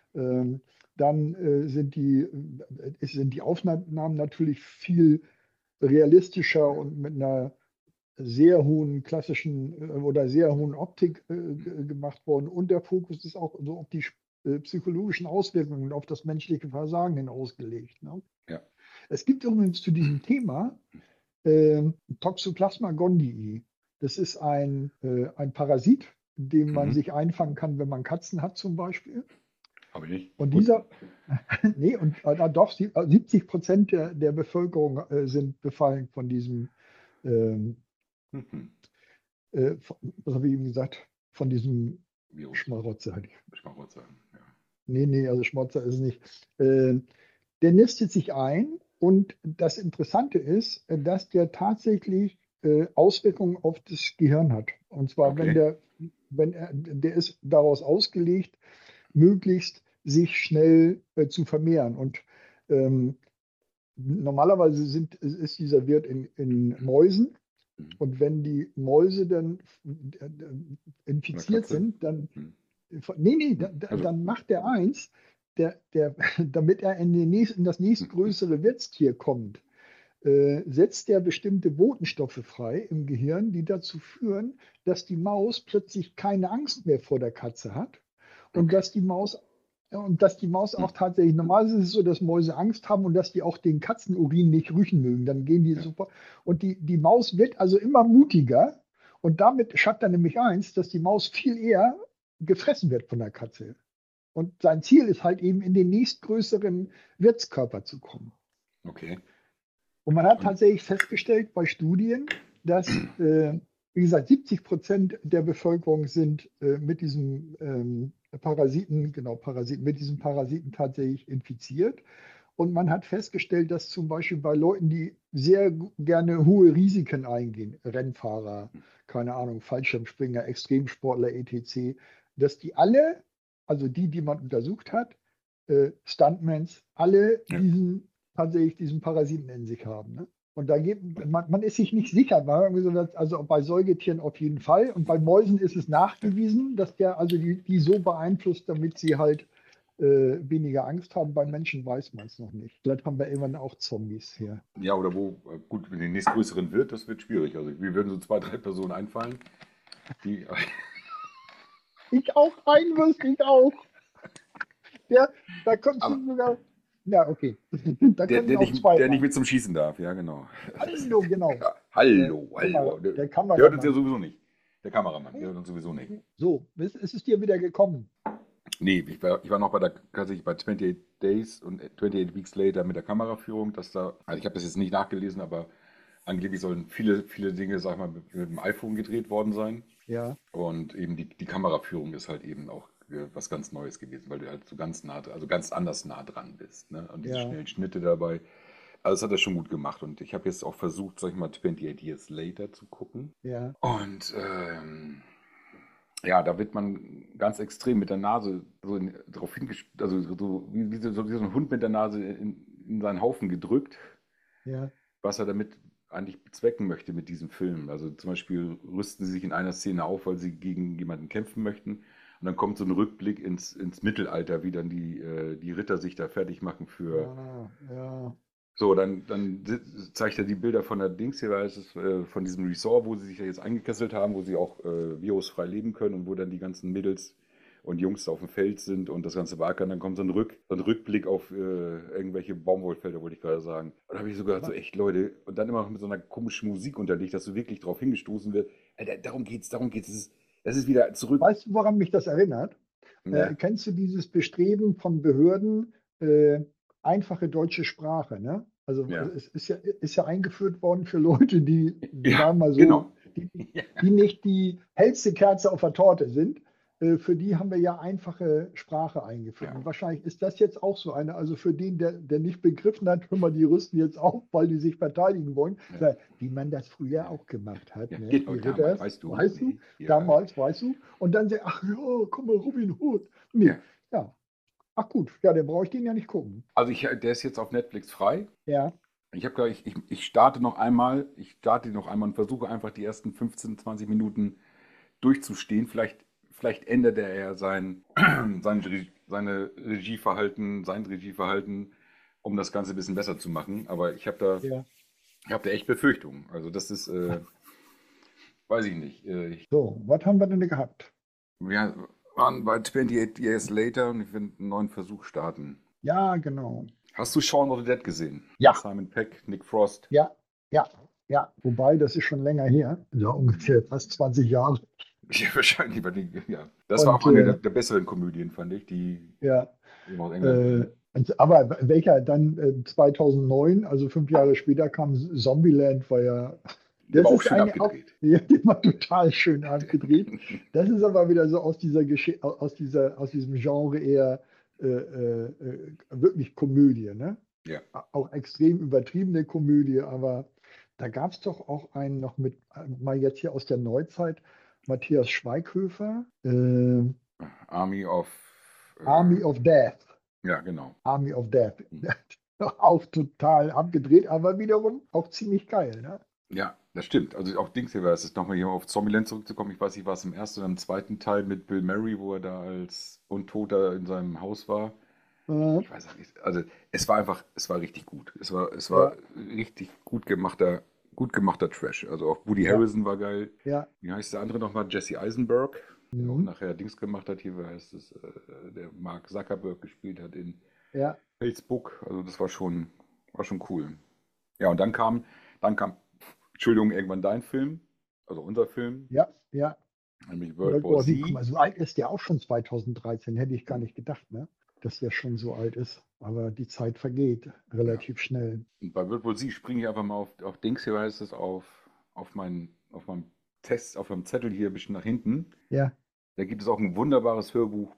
Ähm, dann äh, sind die, äh, sind die Aufnahmen natürlich viel realistischer und mit einer sehr hohen klassischen äh, oder sehr hohen Optik äh, g- gemacht worden. Und der Fokus ist auch so auf die äh, psychologischen Auswirkungen auf das menschliche Versagen hin ausgelegt. Ne? Ja. Es gibt übrigens zu diesem Thema äh, Toxoplasma gondii. Das ist ein, äh, ein Parasit, den man Mhm. sich einfangen kann, wenn man Katzen hat zum Beispiel. Habe ich nicht. Und Und? dieser, nee, und äh, doch, sie- äh, siebzig Prozent der, der Bevölkerung äh, sind befallen von diesem, ähm, Mhm. äh, von, was habe ich eben gesagt, von diesem Virus. Schmarotzer. Hatte ich. Schmarotzer. Ja. Nee, nee, also Schmarotzer ist es nicht. Äh, der nistet sich ein und das Interessante ist, äh, dass der tatsächlich äh, Auswirkungen auf das Gehirn hat. Und zwar, wenn Okay. der, wenn er, der ist daraus ausgelegt, möglichst sich schnell äh, zu vermehren. Und ähm, normalerweise sind, ist dieser Wirt in, in Mäusen. Mhm. Und wenn die Mäuse dann äh, Von der infiziert Katze? sind, dann, Mhm. nee, nee, da, Mhm. da- Also. dann macht der eins, der, der, damit er in, den nächst, in das Mhm. nächstgrößere Wirtstier kommt, äh, setzt der bestimmte Botenstoffe frei im Gehirn, die dazu führen, dass die Maus plötzlich keine Angst mehr vor der Katze hat und Okay. dass die Maus und dass die Maus Mhm. auch tatsächlich, normal ist es so, dass Mäuse Angst haben und dass die auch den Katzenurin nicht riechen mögen. Dann gehen die Ja. super. Und die, die Maus wird also immer mutiger. Und damit schafft er nämlich eins, dass die Maus viel eher gefressen wird von der Katze. Und sein Ziel ist halt eben in den nächstgrößeren Wirtskörper zu kommen. Okay. Und man hat Und tatsächlich festgestellt bei Studien, dass, äh, wie gesagt, siebzig Prozent der Bevölkerung sind äh, mit diesem ähm, Parasiten, genau, Parasiten, mit diesem Parasiten tatsächlich infiziert. Und man hat festgestellt, dass zum Beispiel bei Leuten, die sehr gu- gerne hohe Risiken eingehen, Rennfahrer, keine Ahnung, Fallschirmspringer, Extremsportler, et cetera, dass die alle, also die, die man untersucht hat, äh, Stuntmans, alle ja. diesen tatsächlich diesen Parasiten in sich haben. Ne? Und da geht, man, man ist sich nicht sicher. Man hat irgendwie so, dass, also bei Säugetieren auf jeden Fall. Und bei Mäusen ist es Ja. nachgewiesen, dass der also die, die so beeinflusst, damit sie halt äh, weniger Angst haben. Bei Menschen weiß man es noch nicht. Vielleicht haben wir irgendwann auch Zombies hier. Ja, oder wo, äh, gut, wenn der nächstgrößeren wird, das wird schwierig. Also, wir würden so zwei, drei Personen einfallen, die. Ich auch, einen wüsste ich auch. Der, da kommst Aber du sogar. Ja, okay. Da der, könnten der, auch nicht, zwei der nicht rein. mit zum Schießen darf, ja, genau. Hallo, genau. Ja, Der hallo, hallo. Kamera, Der, der der hört uns ja Kameramann. sowieso nicht. Der Kameramann, der hört uns sowieso nicht. So, es ist es dir wieder gekommen. Nee, ich war, ich war noch bei der, tatsächlich bei achtundzwanzig Days und achtundzwanzig Weeks Later mit der Kameraführung, dass da, also ich habe das jetzt nicht nachgelesen, aber angeblich sollen viele, viele Dinge, sag ich mal, mit, mit dem iPhone gedreht worden sein. Ja, Und eben die, die Kameraführung ist halt eben auch äh, was ganz Neues gewesen, weil du halt so ganz nah, also ganz anders nah dran bist. Ne? Und diese ja, schnellen Schnitte dabei. Also das hat er schon gut gemacht. Und ich habe jetzt auch versucht, sag ich mal, achtundzwanzig Years Later zu gucken. ja, Und ähm, ja, da wird man ganz extrem mit der Nase so in, drauf hingestellt, also so wie, wie, so, wie so ein Hund mit der Nase in, in seinen Haufen gedrückt, ja. was er damit eigentlich bezwecken möchte mit diesem Film. Also zum Beispiel rüsten sie sich in einer Szene auf, weil sie gegen jemanden kämpfen möchten. Und dann kommt so ein Rückblick ins, ins Mittelalter, wie dann die, äh, die Ritter sich da fertig machen für. Ah, ja, So, dann, dann si- zeigt er die Bilder von der Dings hier, da ist es äh, von diesem Resort, wo sie sich ja jetzt eingekesselt haben, wo sie auch äh, virusfrei leben können und wo dann die ganzen Mädels und Jungs auf dem Feld sind und das ganze Wackern. Dann kommt so ein, Rück, so ein Rückblick auf äh, irgendwelche Baumwollfelder, wollte ich gerade sagen. Und da habe ich so gedacht, so wa- echt Leute, und dann immer noch mit so einer komischen Musik unterlegt, dass du wirklich drauf hingestoßen wirst. Alter, darum geht's, darum geht's. Das ist, das ist wieder zurück. weißt du, woran mich das erinnert? Äh, Ja, kennst du dieses Bestreben von Behörden, äh, einfache deutsche Sprache, ne? Also ja, es ist ja, ist ja eingeführt worden für Leute, die, ja, sagen wir mal so, genau. die, Ja, die nicht die hellste Kerze auf der Torte sind. Äh, für die haben wir ja einfache Sprache eingeführt. ja, Und wahrscheinlich ist das jetzt auch so eine, also für den, der, der nicht begriffen hat, hör mal, die rüsten jetzt auf, weil die sich verteidigen wollen, ja, so, wie man das früher ja, auch gemacht hat, ja, ne? genau, Die damals, Ritter, weißt du? weißt du, Nee, ja, damals, weißt du, und dann sagt, ach ja, guck mal, Robin Hood. Nee, ja. ja. Ach gut, ja, dann brauche ich den ja nicht gucken. Also ich, der ist jetzt auf Netflix frei. Ja, Ich habe gleich, ich, ich starte noch einmal, ich starte noch einmal und versuche einfach die ersten fünfzehn, zwanzig Minuten durchzustehen. Vielleicht, vielleicht ändert er ja sein, seinen Re- seine Regieverhalten, sein Regieverhalten, um das Ganze ein bisschen besser zu machen. Aber ich habe da, Ja. ich habe da echt Befürchtungen. Also das ist, äh, weiß ich nicht. Äh, ich, So, was haben wir denn gehabt? wir waren bei achtundachtzig Years Later und ich will einen neuen Versuch starten. Ja, genau. Hast du Shaun of the Dead gesehen? Ja, Simon Pegg, Nick Frost. ja, ja, ja. Wobei, das ist schon länger her. Ja, ungefähr fast zwanzig Jahre. Ja, wahrscheinlich. Bei den, ja. Das war auch Und eine der, äh, der besseren Komödien, fand ich, die ja, eben aus England äh, kommen. und- aber welcher dann äh, zweitausendneun, also fünf Jahre später, kam Zombieland, war ja, Der das war auch ist schön eine auch, abgedreht. ja, die war total schön abgedreht. Das ist aber wieder so aus dieser Geschichte, aus dieser, aus diesem Genre eher äh, äh, äh, wirklich Komödie, ne? Ja. Auch extrem übertriebene Komödie, aber da gab es doch auch einen noch mit, äh, mal jetzt hier aus der Neuzeit, Matthias Schweighöfer, äh, Army of. Army Äh, of Death. ja, genau. Army of Death. Auch total abgedreht, aber wiederum auch ziemlich geil, ne? Ja, das stimmt. Also auch Dings hier war es, ist nochmal hier auf Zombieland zurückzukommen. Ich weiß nicht, war es im ersten oder im zweiten Teil mit Bill Murray, wo er da als Untoter in seinem Haus war. Äh, Ich weiß auch nicht. Also es war einfach, es war richtig gut. Es war, es war ja, richtig gut gemachter, gut gemachter Trash. Also auch Woody ja, Harrelson war geil. ja. Wie heißt der andere nochmal? Jesse Eisenberg, der auch Mhm, nachher Dings gemacht hat. Hier, wie heißt es, äh, der Mark Zuckerberg gespielt hat in ja, Facebook. Also das war schon, war schon cool. Ja, und dann kam, dann kam, Entschuldigung, irgendwann dein Film, also unser Film, ja, ja. nämlich World World War War Z. Guck Z. mal, so alt ist der auch schon zweitausenddreizehn. Hätte ich gar Hm. nicht gedacht, ne? Dass der schon so alt ist. Aber die Zeit vergeht Ja. relativ schnell. Und bei World War Z springe ich einfach mal auf, auf Dings hier, heißt es, auf, auf meinen, auf meinem Test, auf meinem Zettel hier ein bisschen nach hinten. Ja, Da gibt es auch ein wunderbares Hörbuch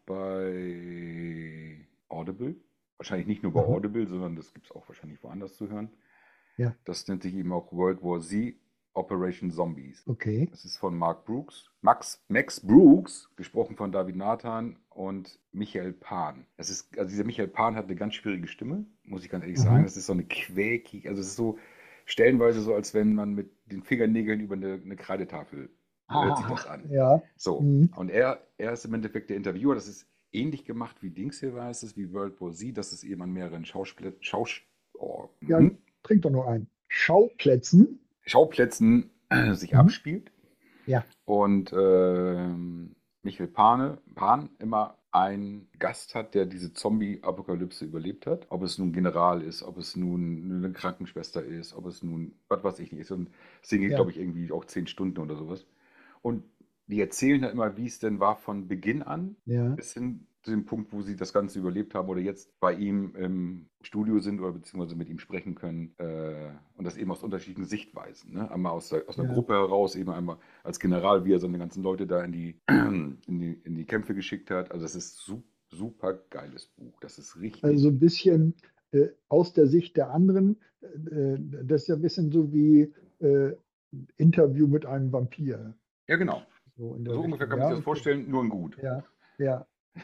bei Audible. Wahrscheinlich nicht nur bei aha, Audible, sondern das gibt es auch wahrscheinlich woanders zu hören. ja, Das nennt sich eben auch World War Z Operation Zombies. okay. Das ist von Mark Brooks. Max, Max Brooks, gesprochen von David Nathan und Michael Pan. Das ist, also dieser Michael Pan hat eine ganz schwierige Stimme, muss ich ganz ehrlich sagen. Aha, Das ist so eine quäkig, also es ist so stellenweise so, als wenn man mit den Fingernägeln über eine, eine Kreidetafel, so hört sich das aha, an. ja, So, mhm, und er, er ist im Endeffekt der Interviewer. Das ist ähnlich gemacht wie Dings hier war es, wie World War Z, dass es eben an mehreren Schauspiel Schaus oh, ja, mhm. trink doch noch einen. Schauplätzen. Schauplätzen äh, sich Mhm, abspielt. ja, Und ähm, Michael Pane, Pan immer einen Gast hat, der diese Zombie-Apokalypse überlebt hat. Ob es nun General ist, ob es nun eine Krankenschwester ist, ob es nun, was weiß ich nicht ist. Und das Ding geht, glaube ja, ich, irgendwie auch zehn Stunden oder sowas. Und die erzählen halt immer, wie es denn war von Beginn an ja, bis hin zu dem Punkt, wo sie das Ganze überlebt haben oder jetzt bei ihm im Studio sind oder beziehungsweise mit ihm sprechen können. Äh, und das eben aus unterschiedlichen Sichtweisen. Ne? Einmal aus der, aus einer ja. Gruppe heraus, eben einmal als General, wie er seine ganzen Leute da in die, in die, in die Kämpfe geschickt hat. Also das ist su super geiles Buch. Das ist Also richtig. so ein bisschen äh, aus der Sicht der anderen. Äh, das ist ja ein bisschen so wie äh, Interview mit einem Vampir. Ja, genau. So in der So ungefähr Richtung. kann man Ja, sich das okay. vorstellen, nur in gut. Ja, ja.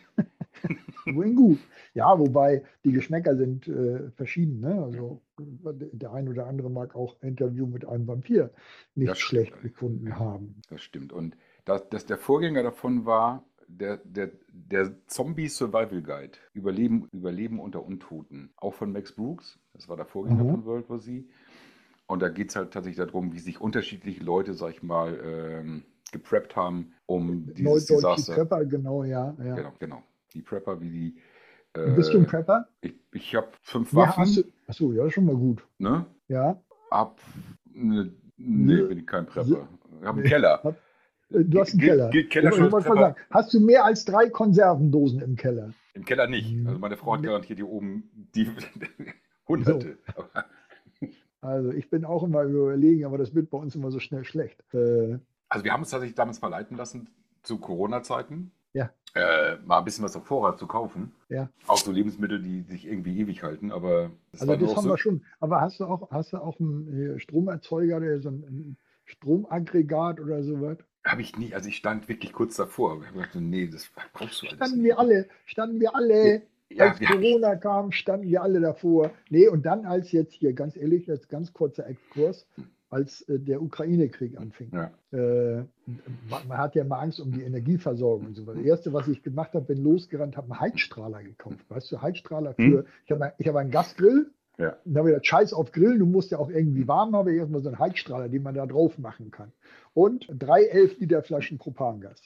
Nur in gut. Ja, wobei die Geschmäcker sind äh, verschieden. Ne? Ja, Also der ein oder andere mag auch Interview mit einem Vampir das nicht stimmt schlecht allerdings. gefunden Ja, haben. das stimmt. Und das, das, der Vorgänger davon war der, der, der Zombie Survival Guide. Überleben, Überleben unter Untoten. Auch von Max Brooks. Das war der Vorgänger Aha. von World War Z. Und da geht es halt tatsächlich darum, wie sich unterschiedliche Leute, sag ich mal, ähm, gepreppt haben, um dieses Neudeutsche Desaster. Prepper, genau, ja, ja. Genau, genau. Die Prepper, wie die. Bist du ein Äh, Prepper? ich ich habe fünf Ja, hast du. Waffen, Achso, ja, schon mal gut. ne? Ja. Ab. Ne, nee, S- bin ich kein s- Prepper. Ich habe einen nee. Keller. Hab- äh, Du hast einen Gilt, Keller. gilt Keller Ich, schon ich als wollte mal Prepper? sagen, hast du mehr als drei Konservendosen im Keller? Im Keller nicht. Also Hm, meine Frau hat nee. garantiert hier oben die So, Hunderte. Aber, also ich bin auch immer überlegen, aber das wird bei uns immer so schnell schlecht. Äh, also wir haben uns tatsächlich damals mal leiten lassen zu Corona-Zeiten, ja, äh, mal ein bisschen was auf Vorrat zu kaufen. ja. Auch so Lebensmittel, die sich irgendwie ewig halten, aber es Also war nur das noch haben so. wir schon. Aber hast du auch, hast du auch einen äh, Stromerzeuger, der so ein, ein Stromaggregat oder sowas? Habe ich nie, also ich stand wirklich kurz davor. Ich habe gedacht, nee, das brauchst du alles Standen nicht. wir alle, standen wir alle, Ja, als wir haben. Corona kam, standen wir alle davor. Nee, und dann als jetzt hier, ganz ehrlich, jetzt ganz kurzer Exkurs, als äh, der Ukraine-Krieg anfing. Ja. Äh, man, man hat ja immer Angst um die Energieversorgung und so weiter. Das Erste, was ich gemacht habe, bin losgerannt, habe einen Heizstrahler gekauft. Weißt du, Heizstrahler für, Hm? ich habe ich hab einen Gasgrill, Ja. dann habe ich gesagt, Scheiß auf Grillen, du musst ja auch irgendwie warm haben, ich erstmal so einen Heizstrahler, den man da drauf machen kann. Und drei elf Liter Flaschen Propangas.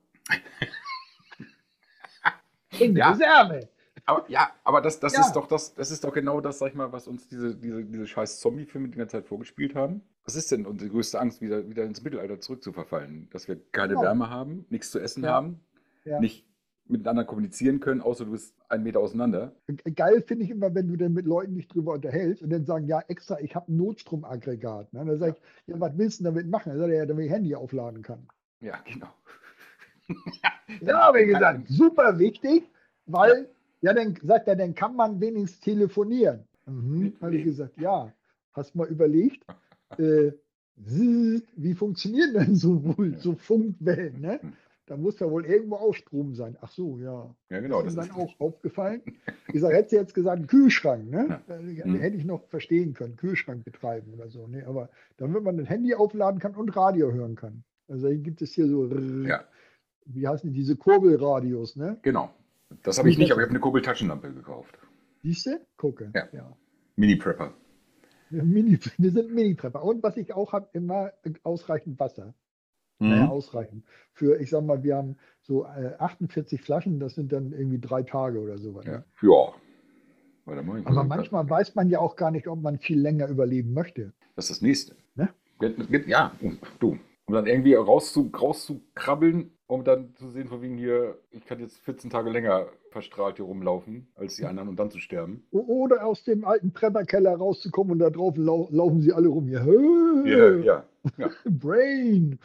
In Ja. Reserve. Aber ja, aber das, das Ja. ist doch das, das ist doch genau das, sag ich mal, was uns diese, diese, diese scheiß Zombie-Filme die ganze Zeit vorgespielt haben. Was ist denn unsere größte Angst, wieder, wieder ins Mittelalter zurückzuverfallen? Dass wir keine Genau. Wärme haben, nichts zu essen Ja. haben, Ja. nicht miteinander kommunizieren können, außer du bist einen Meter auseinander. Geil finde ich immer, wenn du dann mit Leuten dich drüber unterhältst und dann sagen, ja, extra, ich habe ein Notstromaggregat. Ne? Dann sage ich, ja, was willst du damit machen? Dann sagt er, ja, damit ich Handy aufladen kann. Ja, genau. Ja, habe ich gesagt, super wichtig, weil, ja, dann sagt er, dann kann man wenigstens telefonieren. Mhm, habe ich gesagt, ja, hast mal überlegt, äh, wie funktionieren denn so wohl so Funkwellen, ne? Da muss ja wohl irgendwo auch Strom sein. Ach so, ja. Ja, genau. Ist ihm Das dann ist auch aufgefallen. Ich sage, hättest du jetzt gesagt, einen Kühlschrank, ne? Ja. Äh, Mhm. Hätte ich noch verstehen können, Kühlschrank betreiben oder so. Ne? Aber damit man ein Handy aufladen kann und Radio hören kann. Also hier gibt es hier so, Ja, wie heißen die, diese Kurbelradios, ne? genau. Das habe ich nicht, aber ich habe eine Kurbeltaschenlampe gekauft. Siehst du? Gucke. Ja. Ja. Mini-Prepper. Mini, wir sind Mini-Prepper. Und was ich auch habe, immer ausreichend Wasser. Naja, Mhm. ausreichend. Für, ich sag mal, wir haben so äh, achtundvierzig Flaschen, das sind dann irgendwie drei Tage oder sowas. Ja. Ne? Ja. Warte mal, ich Aber muss- manchmal weiß man ja auch gar nicht, ob man viel länger überleben möchte. Das ist das nächste. Ne? Geht- geht- Ja, du. Um dann irgendwie rauszu, rauszukrabbeln, um dann zu sehen, von wegen hier, ich kann jetzt vierzehn Tage länger verstrahlt hier rumlaufen als die anderen und dann zu sterben. O- Oder aus dem alten Prepperkeller rauszukommen und da drauf lau laufen sie alle rum hier. Ja, ja. ja. Brain.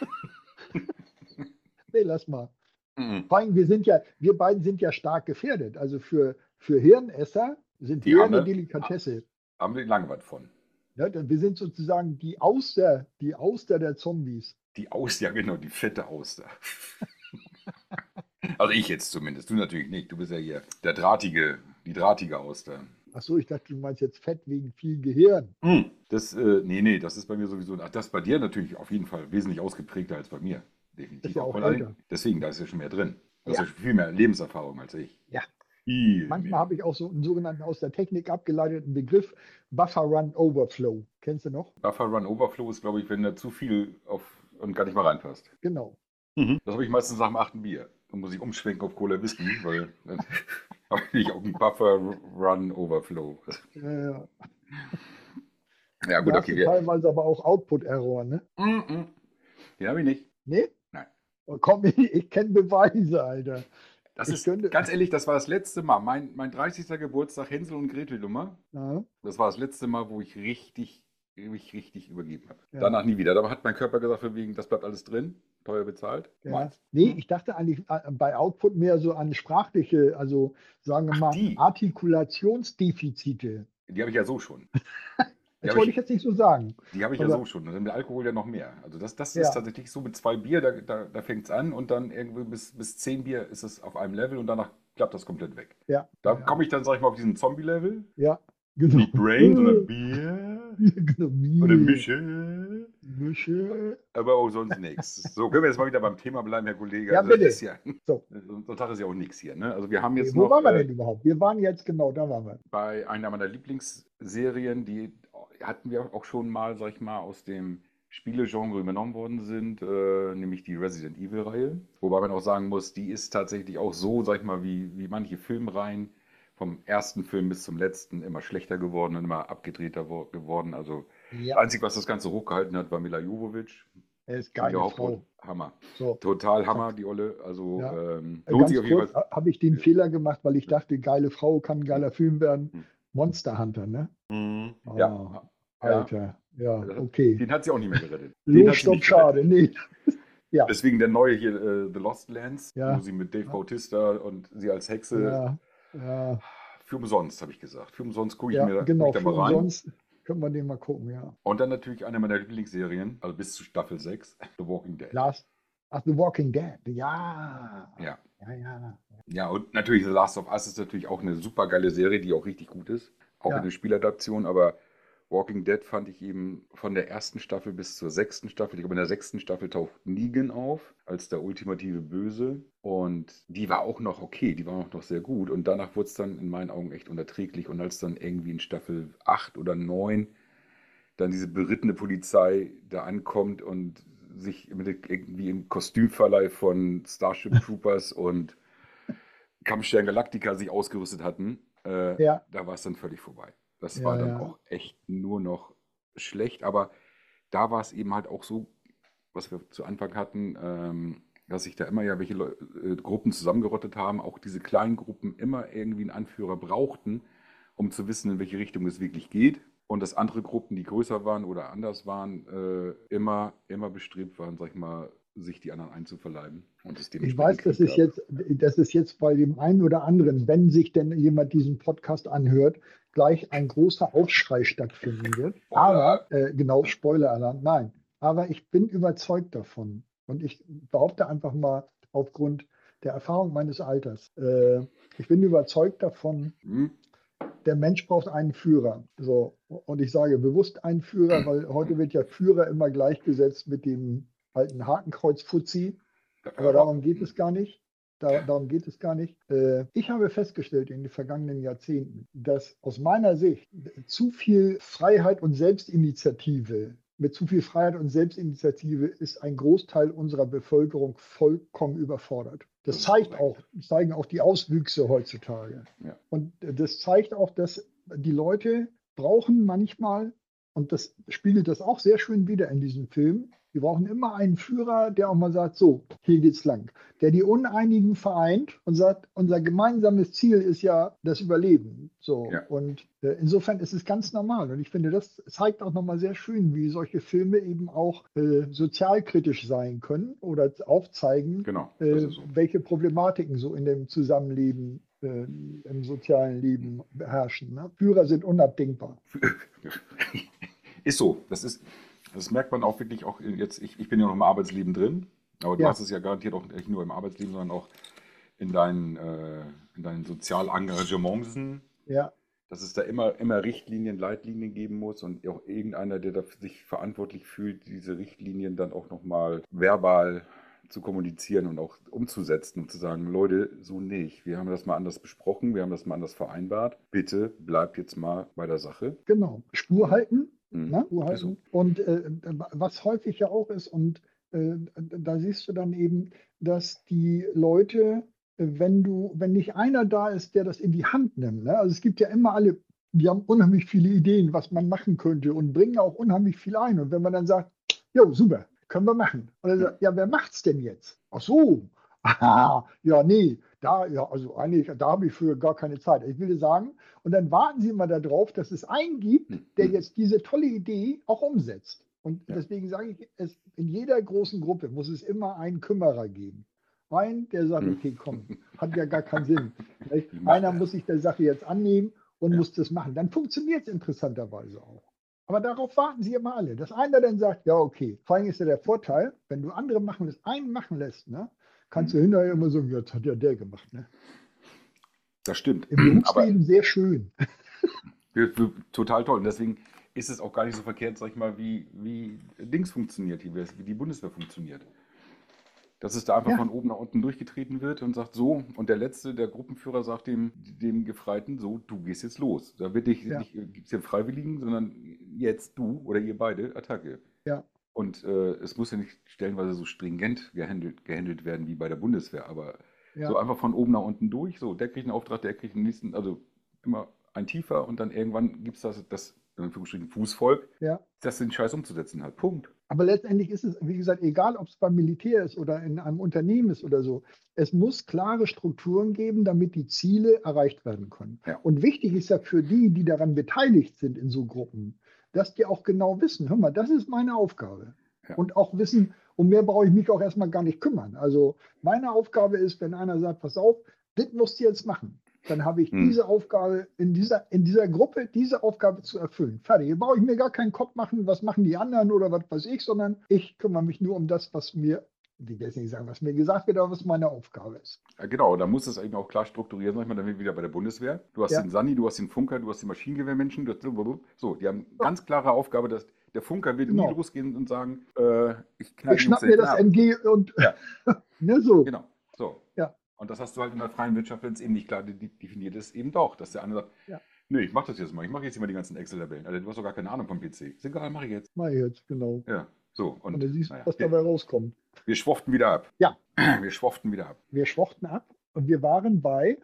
Nee, lass mal. Mhm. Vor allem, wir sind ja, wir beiden sind ja stark gefährdet. Also für, für Hirnesser sind Die wir haben eine wir- Delikatesse. Haben wir lange was von. Ja, denn wir sind sozusagen die Auster, die Auster der Zombies. Die Auster, ja genau, die fette Auster. Also ich jetzt zumindest, du natürlich nicht. Du bist ja hier der drahtige, die drahtige Auster. Ach so, ich dachte, du meinst jetzt Fett wegen viel Gehirn. Mhm. Das, äh, nee, nee, das ist bei mir sowieso, ach, das ist bei dir natürlich auf jeden Fall wesentlich ausgeprägter als bei mir. Definitiv. Ist ja auch Von allein- älter. Deswegen, da ist ja schon mehr drin. Du hast Ja. ja viel mehr Lebenserfahrung als ich. Ja. Viel Manchmal mehr. habe ich auch so einen sogenannten aus der Technik abgeleiteten Begriff Buffer Run Overflow. Kennst du noch? Buffer Run Overflow ist, glaube ich, wenn da zu viel auf und gar nicht mal reinpasst. Genau. Das habe ich meistens nach dem achten Bier. Dann muss ich umschwenken auf Cola Whisky, weil dann habe ich auch einen Buffer Run Overflow. Äh, Ja, gut, da hast okay. du Wir, teilweise aber auch Output-Error, ne? Mm, mm. Den habe ich nicht. Nee? Nein. Oh, komm, ich, ich kenne Beweise, Alter. Das Ich ist, könnte- ganz ehrlich, das war das letzte Mal. Mein, mein dreißigster Geburtstag, Hänsel und Gretel Nummer. Ja, Das war das letzte Mal, wo ich richtig, mich richtig übergeben habe. Ja. Danach nie wieder. Da hat mein Körper gesagt, von wegen, das bleibt alles drin, teuer bezahlt. ja. Meins. Nee, ich dachte eigentlich äh, bei Output mehr so an sprachliche, also sagen wir Ach, mal die. Artikulationsdefizite. Die habe ich ja so schon. Die Das habe wollte ich, ich jetzt nicht so sagen. die habe ich ja Aber- so schon. Und dann mit Alkohol ja noch mehr. Also das, das Ja. ist tatsächlich so mit zwei Bier, da, da, da fängt es an und dann irgendwie bis, bis zehn Bier ist es auf einem Level und danach klappt das komplett weg. Ja. Da ja. komme ich dann, sag ich mal, auf diesen Zombie-Level. Ja, genau. Nicht Brain, sondern Bier. genau. Oder Mische. Mische. Aber auch sonst nichts. So, können wir jetzt mal wieder beim Thema bleiben, Herr Kollege. Ja, Also das bitte. ist ja, So. so ein Tag ist ja auch nichts hier. Ne? Also wir haben jetzt Wo noch waren wir äh, denn überhaupt? Wir waren jetzt, genau, da waren wir. bei einer meiner Lieblingsserien, die hatten wir auch schon mal, sag ich mal, aus dem Spielegenre übernommen worden sind, äh, nämlich die Resident Evil-Reihe. Wobei man auch sagen muss, die ist tatsächlich auch so, sag ich mal, wie, wie manche Filmreihen vom ersten Film bis zum letzten immer schlechter geworden und immer abgedrehter wo- geworden. Also das Ja, Einzige, was das Ganze hochgehalten hat, war Mila Jovovich. er ist Die geile Hauptrolle. Frau. Hammer. So. Total Hammer, die Olle. Also Ja. ähm, Äh, lohnt Ganz sich auf jeden kurz Fall. habe ich den Fehler gemacht, weil ich dachte, geile Frau kann ein geiler Film werden. Hm. Monster Hunter, ne? Mhm. Ah, Ja, ja. Alter, ja, Das- okay. Den hat sie auch nicht mehr gerettet. Den Los, hat sie stopp, nicht schade, gerettet. nee. Ja, Deswegen der neue hier, äh, The Lost Lands, Ja. wo sie mit Dave Bautista und sie als Hexe ja, ja, für umsonst, habe ich gesagt. Für umsonst gucke ich ja, mir da, guck genau, ich da für mal rein. umsonst können wir den mal gucken, ja. Und dann natürlich eine meiner Lieblingsserien, also bis zu Staffel sechs, The Walking Dead. Last, ach, The Walking Dead, ja, Ja. ja, ja. Ja, und natürlich The Last of Us ist natürlich auch eine super geile Serie, die auch richtig gut ist. Auch Ja. eine Spieladaption, aber Walking Dead fand ich eben von der ersten Staffel bis zur sechsten Staffel. Ich glaube, in der sechsten Staffel taucht Negan auf als der ultimative Böse. Und die war auch noch okay, die war auch noch sehr gut. Und danach wurde es dann in meinen Augen echt unerträglich. Und als dann irgendwie in Staffel acht oder neun dann diese berittene Polizei da ankommt und sich mit irgendwie im Kostümverleih von Starship Troopers und Kampfstern Galactica sich ausgerüstet hatten, äh, Ja, da war es dann völlig vorbei. Das war ja, dann ja. auch echt nur noch schlecht, aber da war es eben halt auch so, was wir zu Anfang hatten, ähm, dass sich da immer ja welche Leu äh, Gruppen zusammengerottet haben, auch diese kleinen Gruppen immer irgendwie einen Anführer brauchten, um zu wissen, in welche Richtung es wirklich geht. Und dass andere Gruppen, die größer waren oder anders waren, äh, immer, immer bestrebt waren, sag ich mal, sich die anderen einzuverleiben und es Ich dementsprechend weiß, dass Krieg es gab. jetzt, dass es jetzt bei dem einen oder anderen, wenn sich denn jemand diesen Podcast anhört, gleich ein großer Aufschrei stattfinden wird. Aber, äh, genau, Spoiler-Alarm, nein. Aber ich bin überzeugt davon. Und ich behaupte einfach mal aufgrund der Erfahrung meines Alters, äh, ich bin überzeugt davon, Hm? der Mensch braucht einen Führer. So. Und ich sage bewusst einen Führer, weil heute wird ja Führer immer gleichgesetzt mit dem alten Hakenkreuz-Fuzzi. Aber darum geht es gar nicht. Da, darum geht es gar nicht. Äh, ich habe festgestellt in den vergangenen Jahrzehnten, dass aus meiner Sicht zu viel Freiheit und Selbstinitiative, mit zu viel Freiheit und Selbstinitiative ist ein Großteil unserer Bevölkerung vollkommen überfordert. Das Das ist zeigt korrekt. auch, zeigen auch die Auswüchse heutzutage. Ja. Und das zeigt auch, dass die Leute brauchen manchmal, und das spiegelt das auch sehr schön wider in diesem Film, die brauchen immer einen Führer, der auch mal sagt, so, hier geht's lang. Der die Uneinigen vereint und sagt, unser gemeinsames Ziel ist ja das Überleben. So, Ja, und äh, insofern ist es ganz normal. Und ich finde, das zeigt auch nochmal sehr schön, wie solche Filme eben auch äh, sozialkritisch sein können oder aufzeigen, genau, das äh, ist so. welche Problematiken so in dem Zusammenleben, äh, im sozialen Leben herrschen. Ne? Führer sind unabdingbar. Ist so. Das ist, das merkt man auch wirklich auch jetzt. Ich, ich bin ja noch im Arbeitsleben drin, aber du hast Ja, es ja garantiert auch nicht nur im Arbeitsleben, sondern auch in deinen, äh, in deinen Sozialengagements, ja. dass es da immer, immer Richtlinien, Leitlinien geben muss und auch irgendeiner, der da sich verantwortlich fühlt, diese Richtlinien dann auch nochmal verbal zu kommunizieren und auch umzusetzen und zu sagen, Leute, so nicht. Wir haben das mal anders besprochen, wir haben das mal anders vereinbart. Bitte bleibt jetzt mal bei der Sache. Genau, Spur Und halten, hm, ne? Spur ist so. halten. Und äh, was häufig ja auch ist, und äh, da siehst du dann eben, dass die Leute, äh, wenn du, wenn nicht einer da ist, der das in die Hand nimmt, ne? Also es gibt ja immer alle, die haben unheimlich viele Ideen, was man machen könnte und bringen auch unheimlich viel ein. Und wenn man dann sagt, jo, super, können wir machen. Und er Hm, sagt, ja, wer macht's denn jetzt? Ach so, aha, ja, nee, da, ja, also eigentlich, da habe ich für gar keine Zeit. Ich will dir sagen, und dann warten Sie immer darauf, dass es einen gibt, hm, der hm. jetzt diese tolle Idee auch umsetzt. Und Ja. deswegen sage ich, es, in jeder großen Gruppe muss es immer einen Kümmerer geben. Einen, der sagt, Hm. okay, komm, hat ja gar keinen Sinn. Nicht? Ich mach Einer das. muss sich der Sache jetzt annehmen und Ja. muss das machen. Dann funktioniert es interessanterweise auch. Aber darauf warten sie immer alle. Dass einer dann sagt, ja, okay. Vor allem ist ja der Vorteil, wenn du andere machen lässt, einen machen lässt, ne, kannst Hm. du hinterher immer sagen, jetzt hat ja der gemacht. Ne? Das stimmt. Im Aber Berufsleben sehr schön. wir, wir, total toll. Und deswegen ist es auch gar nicht so verkehrt, sag ich mal, wie, wie Dings funktioniert, wie, wir- wie die Bundeswehr funktioniert. Dass es da einfach Ja, von oben nach unten durchgetreten wird und sagt so, und der Letzte, der Gruppenführer sagt dem, dem Gefreiten so, du gehst jetzt los. Da wird nicht, ja, nicht gibt es hier Freiwilligen, sondern jetzt du oder ihr beide Attacke. ja, Und äh, es muss ja nicht stellenweise so stringent gehandelt, gehandelt werden wie bei der Bundeswehr, aber so ja, einfach von oben nach unten durch, so, der kriegt einen Auftrag, der kriegt den nächsten, also immer ein tiefer und dann irgendwann gibt es das, das in Anführungsstrichen Fußvolk, ja. das den Scheiß umzusetzen hat. Punkt. Aber letztendlich ist es, wie gesagt, egal, ob es beim Militär ist oder in einem Unternehmen ist oder so. Es muss klare Strukturen geben, damit die Ziele erreicht werden können. Ja. Und wichtig ist ja für die, die daran beteiligt sind in so Gruppen, dass die auch genau wissen, hör mal, das ist meine Aufgabe. Ja. Und auch wissen, um mehr brauche ich mich auch erstmal gar nicht kümmern. Also meine Aufgabe ist, wenn einer sagt, pass auf, das musst du jetzt machen, dann habe ich Hm. diese Aufgabe in dieser, in dieser Gruppe, diese Aufgabe zu erfüllen. Fertig. Hier brauche ich mir gar keinen Kopf machen, was machen die anderen oder was weiß ich, sondern ich kümmere mich nur um das, was mir ich will jetzt nicht sagen, was mir gesagt wird, aber was meine Aufgabe ist. Ja, genau, da muss es eben auch klar strukturieren, sag ich mal, dann wieder bei der Bundeswehr. Du hast Ja, den Sani, du hast den Funker, du hast den Maschinengewehrmenschen. Du hast, so, die haben so, ganz klare Aufgabe, dass der Funker wird nie genau. losgehen und sagen, äh, ich knall Ich die Jungs schnapp da mir hinten das ab. M G und Ja, ne, so. genau. So. Ja, Und das hast du halt in der freien Wirtschaft, wenn es eben nicht klar de- de- definiert ist, eben doch, dass der andere sagt, ja, nee, ich mach das jetzt mal, ich mache jetzt immer die ganzen Excel-Tabellen. Also du hast doch gar keine Ahnung vom P C. Ist egal, mache ich jetzt. mach ich jetzt, genau. Ja, so, Und und dann siehst du, naja, was wir, dabei rauskommt. wir schwoften wieder ab. Ja, Wir schwoften wieder ab. wir schwochten ab und wir waren bei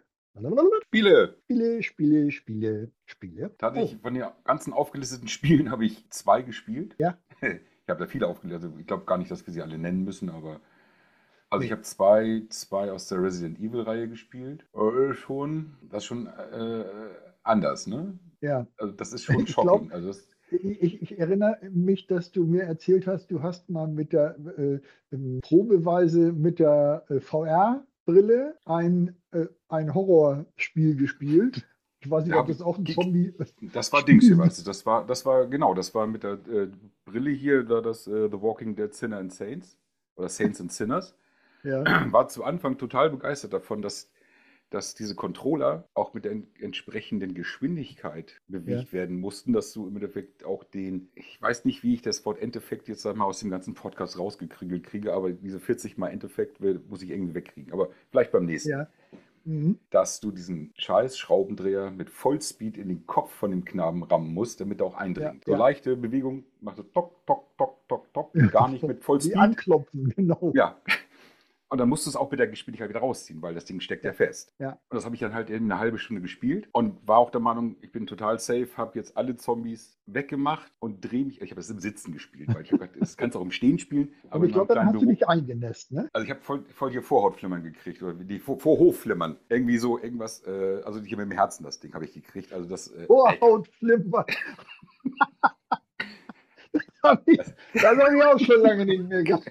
Spiele! Spiele, Spiele, Spiele, Spiele. Oh, Tatsächlich, von den ganzen aufgelisteten Spielen habe ich zwei gespielt. ja, Ich habe da viele aufgelistet. Also ich glaube gar nicht, dass wir sie alle nennen müssen, aber. Also ich nee, habe zwei, zwei aus der Resident Evil-Reihe gespielt. Äh, schon, das ist schon äh, anders, ne? ja. Also das ist schon Ich glaube, shocking. Also das, ich, ich erinnere mich, dass du mir erzählt hast, du hast mal mit der äh, ähm, probeweise mit der äh, V R-Brille ein, äh, ein Horrorspiel gespielt. Ich weiß nicht, da ob habe das auch ein ich, das war Dings hier, Zombie-Spiel ist. weißt du, das war, das war, genau, das war mit der äh, Brille hier, da das äh, The Walking Dead Sinner and Saints oder Saints and Sinners. Ja, War zu Anfang total begeistert davon, dass, dass diese Controller auch mit der en- entsprechenden Geschwindigkeit ja, bewegt werden mussten, dass du im Endeffekt auch den, ich weiß nicht, wie ich das Wort Endeffekt jetzt sag mal aus dem ganzen Podcast rausgekriegelt kriege, aber diese vierzig mal Endeffekt will- muss ich irgendwie wegkriegen. Aber vielleicht beim nächsten. ja. Mhm. Dass du diesen scheiß Schraubendreher mit Vollspeed in den Kopf von dem Knaben rammen musst, damit er auch Ja, eindringt. So ja. leichte Bewegung, macht so tock, tock, tock, tock, tock und gar nicht mit Wie Vollspeed. anklopfen, genau. Ja, und dann musst du es auch mit der Geschwindigkeit wieder rausziehen, weil das Ding steckt ja Ja, fest. ja. Und das habe ich dann halt in eine halbe Stunde gespielt und war auch der Meinung, ich bin total safe, habe jetzt alle Zombies weggemacht und drehe mich. Ich habe das im Sitzen gespielt, weil ich habe gedacht, das kannst du auch im Stehen spielen, Und aber ich in meinem glaube, dann kleinen hast du Büro. dich eingenässt, ne? Also ich habe voll, voll hier Vorhautflimmern gekriegt oder die Vor Vorhofflimmern. Irgendwie so irgendwas, äh, also hier mit dem Herzen das Ding habe ich gekriegt. Also das, äh, Oh, Alter, Hautflimmer. Hab ich, das, das habe ich auch schon lange nicht mehr gehabt.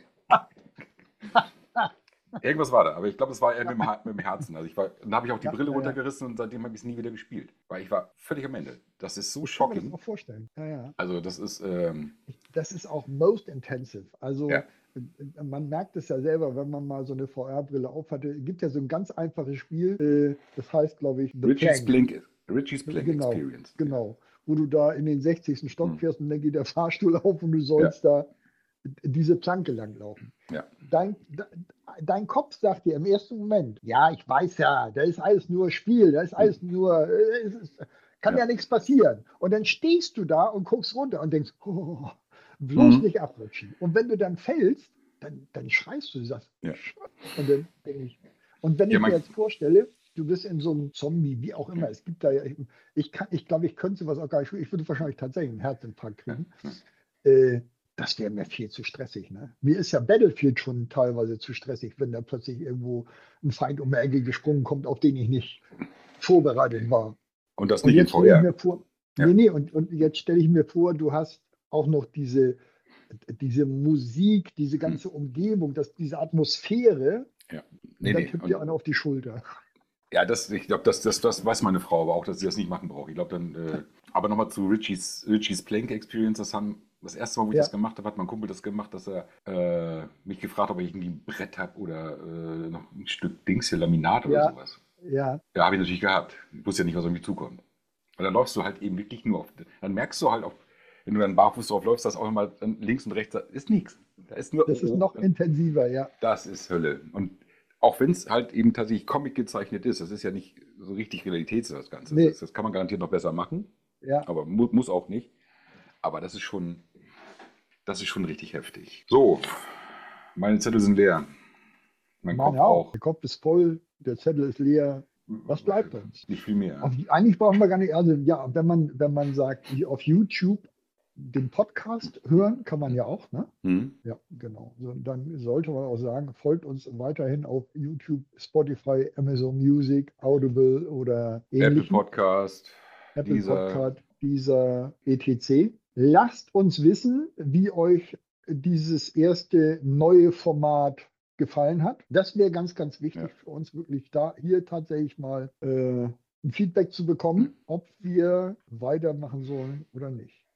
irgendwas war da. Aber ich glaube, es war eher mit dem, Her- mit dem Herzen. Also ich war, dann habe ich auch die Ja, Brille ja, ja. runtergerissen und seitdem habe ich es nie wieder gespielt. Weil ich war völlig am Ende. Das ist so Ich kann mir das shocking. auch vorstellen. Ja, ja. Also das ist, ähm, Ich, das ist auch most intensive. ja, Also äh, man merkt es ja selber, wenn man mal so eine V R-Brille aufhatte. Es gibt ja so ein ganz einfaches Spiel, äh, das heißt, glaube ich, The Richie's Plank. Plank, Richie's Plank Genau, Experience. Ja. genau. Wo du da in den sechzigsten Hm. Stock fährst und dann geht der Fahrstuhl auf und du Ja, sollst da diese Planke langlaufen. ja, Dein, de- dein Kopf sagt dir im ersten Moment, ja, ich weiß ja, da ist alles nur Spiel, da ist hm. alles nur, äh, es ist, kann ja Ja. nichts passieren. Und dann stehst du da und guckst runter und denkst, oh, bloß Hm. nicht abrutschen. Und wenn du dann fällst, dann, dann schreist du, sagst, Ja. und dann denke ich, und wenn Ja, ich mir man, jetzt vorstelle, du bist in so einem Zombie, wie auch immer, es gibt da ja, ich, ich kann, ich glaube, ich könnte sowas auch gar nicht, ich würde wahrscheinlich tatsächlich einen Herzinfarkt ja, kriegen. ja. Äh, das wäre mir viel zu stressig. Ne? Mir ist ja Battlefield schon teilweise zu stressig, wenn da plötzlich irgendwo ein Feind um die Ecke gesprungen kommt, auf den ich nicht vorbereitet war. Und das Und nicht in jetzt stelle ich mir V R. vor, Ja. nee, nee, und, und jetzt stelle ich mir vor, du hast auch noch diese, diese Musik, diese Hm. ganze Umgebung, das, diese Atmosphäre, Ja. und Nee, dann nee. tippt Und dir einer auf die Schulter. ja, das, ich glaube, das, das, das weiß meine Frau aber auch, dass sie das nicht machen braucht. Ich glaube dann, äh, aber nochmal zu Richie's, Richie's Plank Experience. Das haben, das erste Mal, wo ich Ja, das gemacht habe, hat mein Kumpel das gemacht, dass er äh, mich gefragt hat, ob ich irgendwie ein Brett habe oder äh, noch ein Stück Dings hier, Laminat oder ja, sowas. ja, Ja, habe ich natürlich gehabt. Ich wusste ja nicht, was auf mich zukommt. Und dann läufst du halt eben wirklich nur auf, dann merkst du halt auch, wenn du dann barfuß drauf läufst, dass auch immer dann links und rechts, da ist nichts. Da ist nur, das ist oh, noch intensiver, ja. das ist Hölle. Und auch wenn es halt eben tatsächlich Comic gezeichnet ist, das ist ja nicht so richtig Realität, so das Ganze. Nee, Das, das kann man garantiert noch besser machen, ja, aber mu muss auch nicht. Aber das ist schon, das ist schon richtig heftig. So, meine Zettel sind leer. Mein meine Kopf auch. auch. Der Kopf ist voll, der Zettel ist leer. Was bleibt uns? Nicht viel mehr. Auf, eigentlich brauchen wir gar nicht, also ja, wenn man, wenn man sagt, wie auf YouTube den Podcast hören, kann man ja auch, ne? Hm? Ja, genau. So, dann sollte man auch sagen, folgt uns weiterhin auf YouTube, Spotify, Amazon Music, Audible oder Apple ähnlichen, Podcast, Apple dieser, Podcast, dieser et cetera. Lasst uns wissen, wie euch dieses erste neue Format gefallen hat. Das wäre ganz, ganz ja. wichtig für uns, wirklich da hier tatsächlich mal äh, ein Feedback zu Hm. bekommen, ob wir weitermachen sollen oder nicht.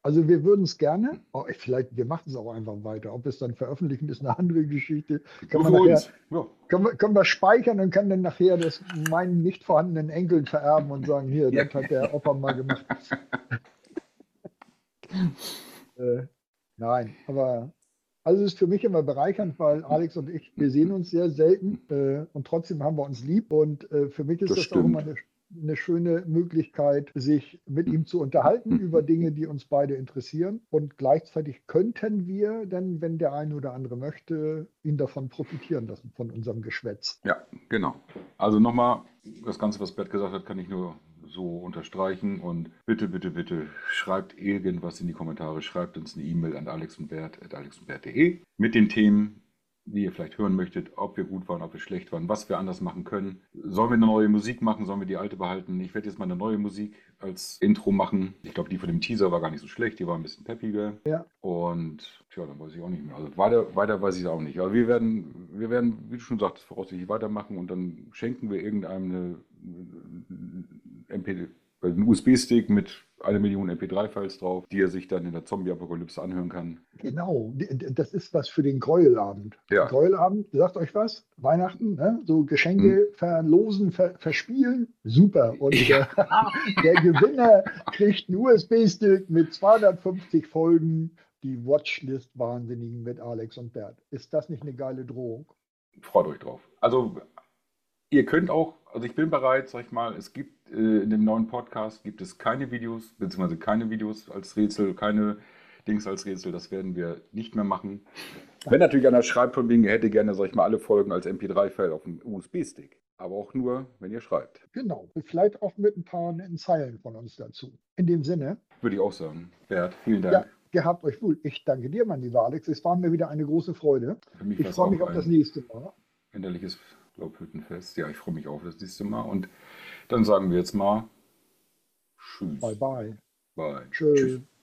Also wir würden es gerne, oh, vielleicht, wir machen es auch einfach weiter. Ob wir es dann veröffentlichen, ist eine andere Geschichte. Können Nur wir für nachher, uns. Ja. können wir, können wir speichern und können dann nachher das meinen nicht vorhandenen Enkeln vererben und sagen, hier, Ja. das hat der Opa mal gemacht. Äh, nein, aber also es ist für mich immer bereichernd, weil Alex und ich, wir sehen uns sehr selten äh, und trotzdem haben wir uns lieb. Und äh, für mich ist Das das auch immer stimmt. eine, eine schöne Möglichkeit, sich mit ihm zu unterhalten über Dinge, die uns beide interessieren. Und gleichzeitig könnten wir dann, wenn der eine oder andere möchte, ihn davon profitieren lassen, von unserem Geschwätz. Ja, genau. Also nochmal, das Ganze, was Bert gesagt hat, kann ich nur so unterstreichen. Und bitte, bitte, bitte schreibt irgendwas in die Kommentare. Schreibt uns eine E-Mail an alex und bert at alex und bert punkt de mit den Themen, die ihr vielleicht hören möchtet, ob wir gut waren, ob wir schlecht waren, was wir anders machen können. Sollen wir eine neue Musik machen? Sollen wir die alte behalten? Ich werde jetzt mal eine neue Musik als Intro machen. Ich glaube, die von dem Teaser war gar nicht so schlecht. Die war ein bisschen peppiger. Ja, Und tja, dann weiß ich auch nicht mehr. Also weiter, weiter weiß ich es auch nicht. Aber wir werden, wir werden, wie du schon sagtest, voraussichtlich weitermachen und dann schenken wir irgendeinem eine, M P, einen U S B-Stick mit eine Million M P drei Files drauf, die er sich dann in der Zombie-Apokalypse anhören kann. genau. D- d- Das ist was für den Gräuelabend. Ja. Gräuelabend, sagt euch was? Weihnachten, ne? So Geschenke Hm. verlosen, ver verspielen, super. Und Ja. äh, der Gewinner kriegt einen U S B-Stick mit zweihundertfünfzig Folgen, die Watchlist-Wahnsinnigen mit Alex und Bert. Ist das nicht eine geile Drohung? Freut euch drauf. Also ihr könnt auch, also ich bin bereit, sag ich mal, es gibt äh, in dem neuen Podcast gibt es keine Videos, beziehungsweise keine Videos als Rätsel, keine Dings als Rätsel, das werden wir nicht mehr machen. Wenn natürlich einer schreibt von wegen, er hätte gerne, sag ich mal, alle Folgen als M P drei File auf dem U S B-Stick. Aber auch nur, wenn ihr schreibt. Genau. Vielleicht auch mit ein paar netten Zeilen von uns dazu. In dem Sinne, Würde ich auch sagen. Bert, vielen ja, Dank. gehabt euch wohl. Ich danke dir, mein lieber Alex. Es war mir wieder eine große Freude. Für mich Ich war es freue mich auch auf das ein nächste Mal. innerliches Laubhüttenfest. Ja, ich freue mich auf das nächste Mal. Und dann sagen wir jetzt mal Tschüss. Bye, bye. Bye. Tschüss. Tschüss.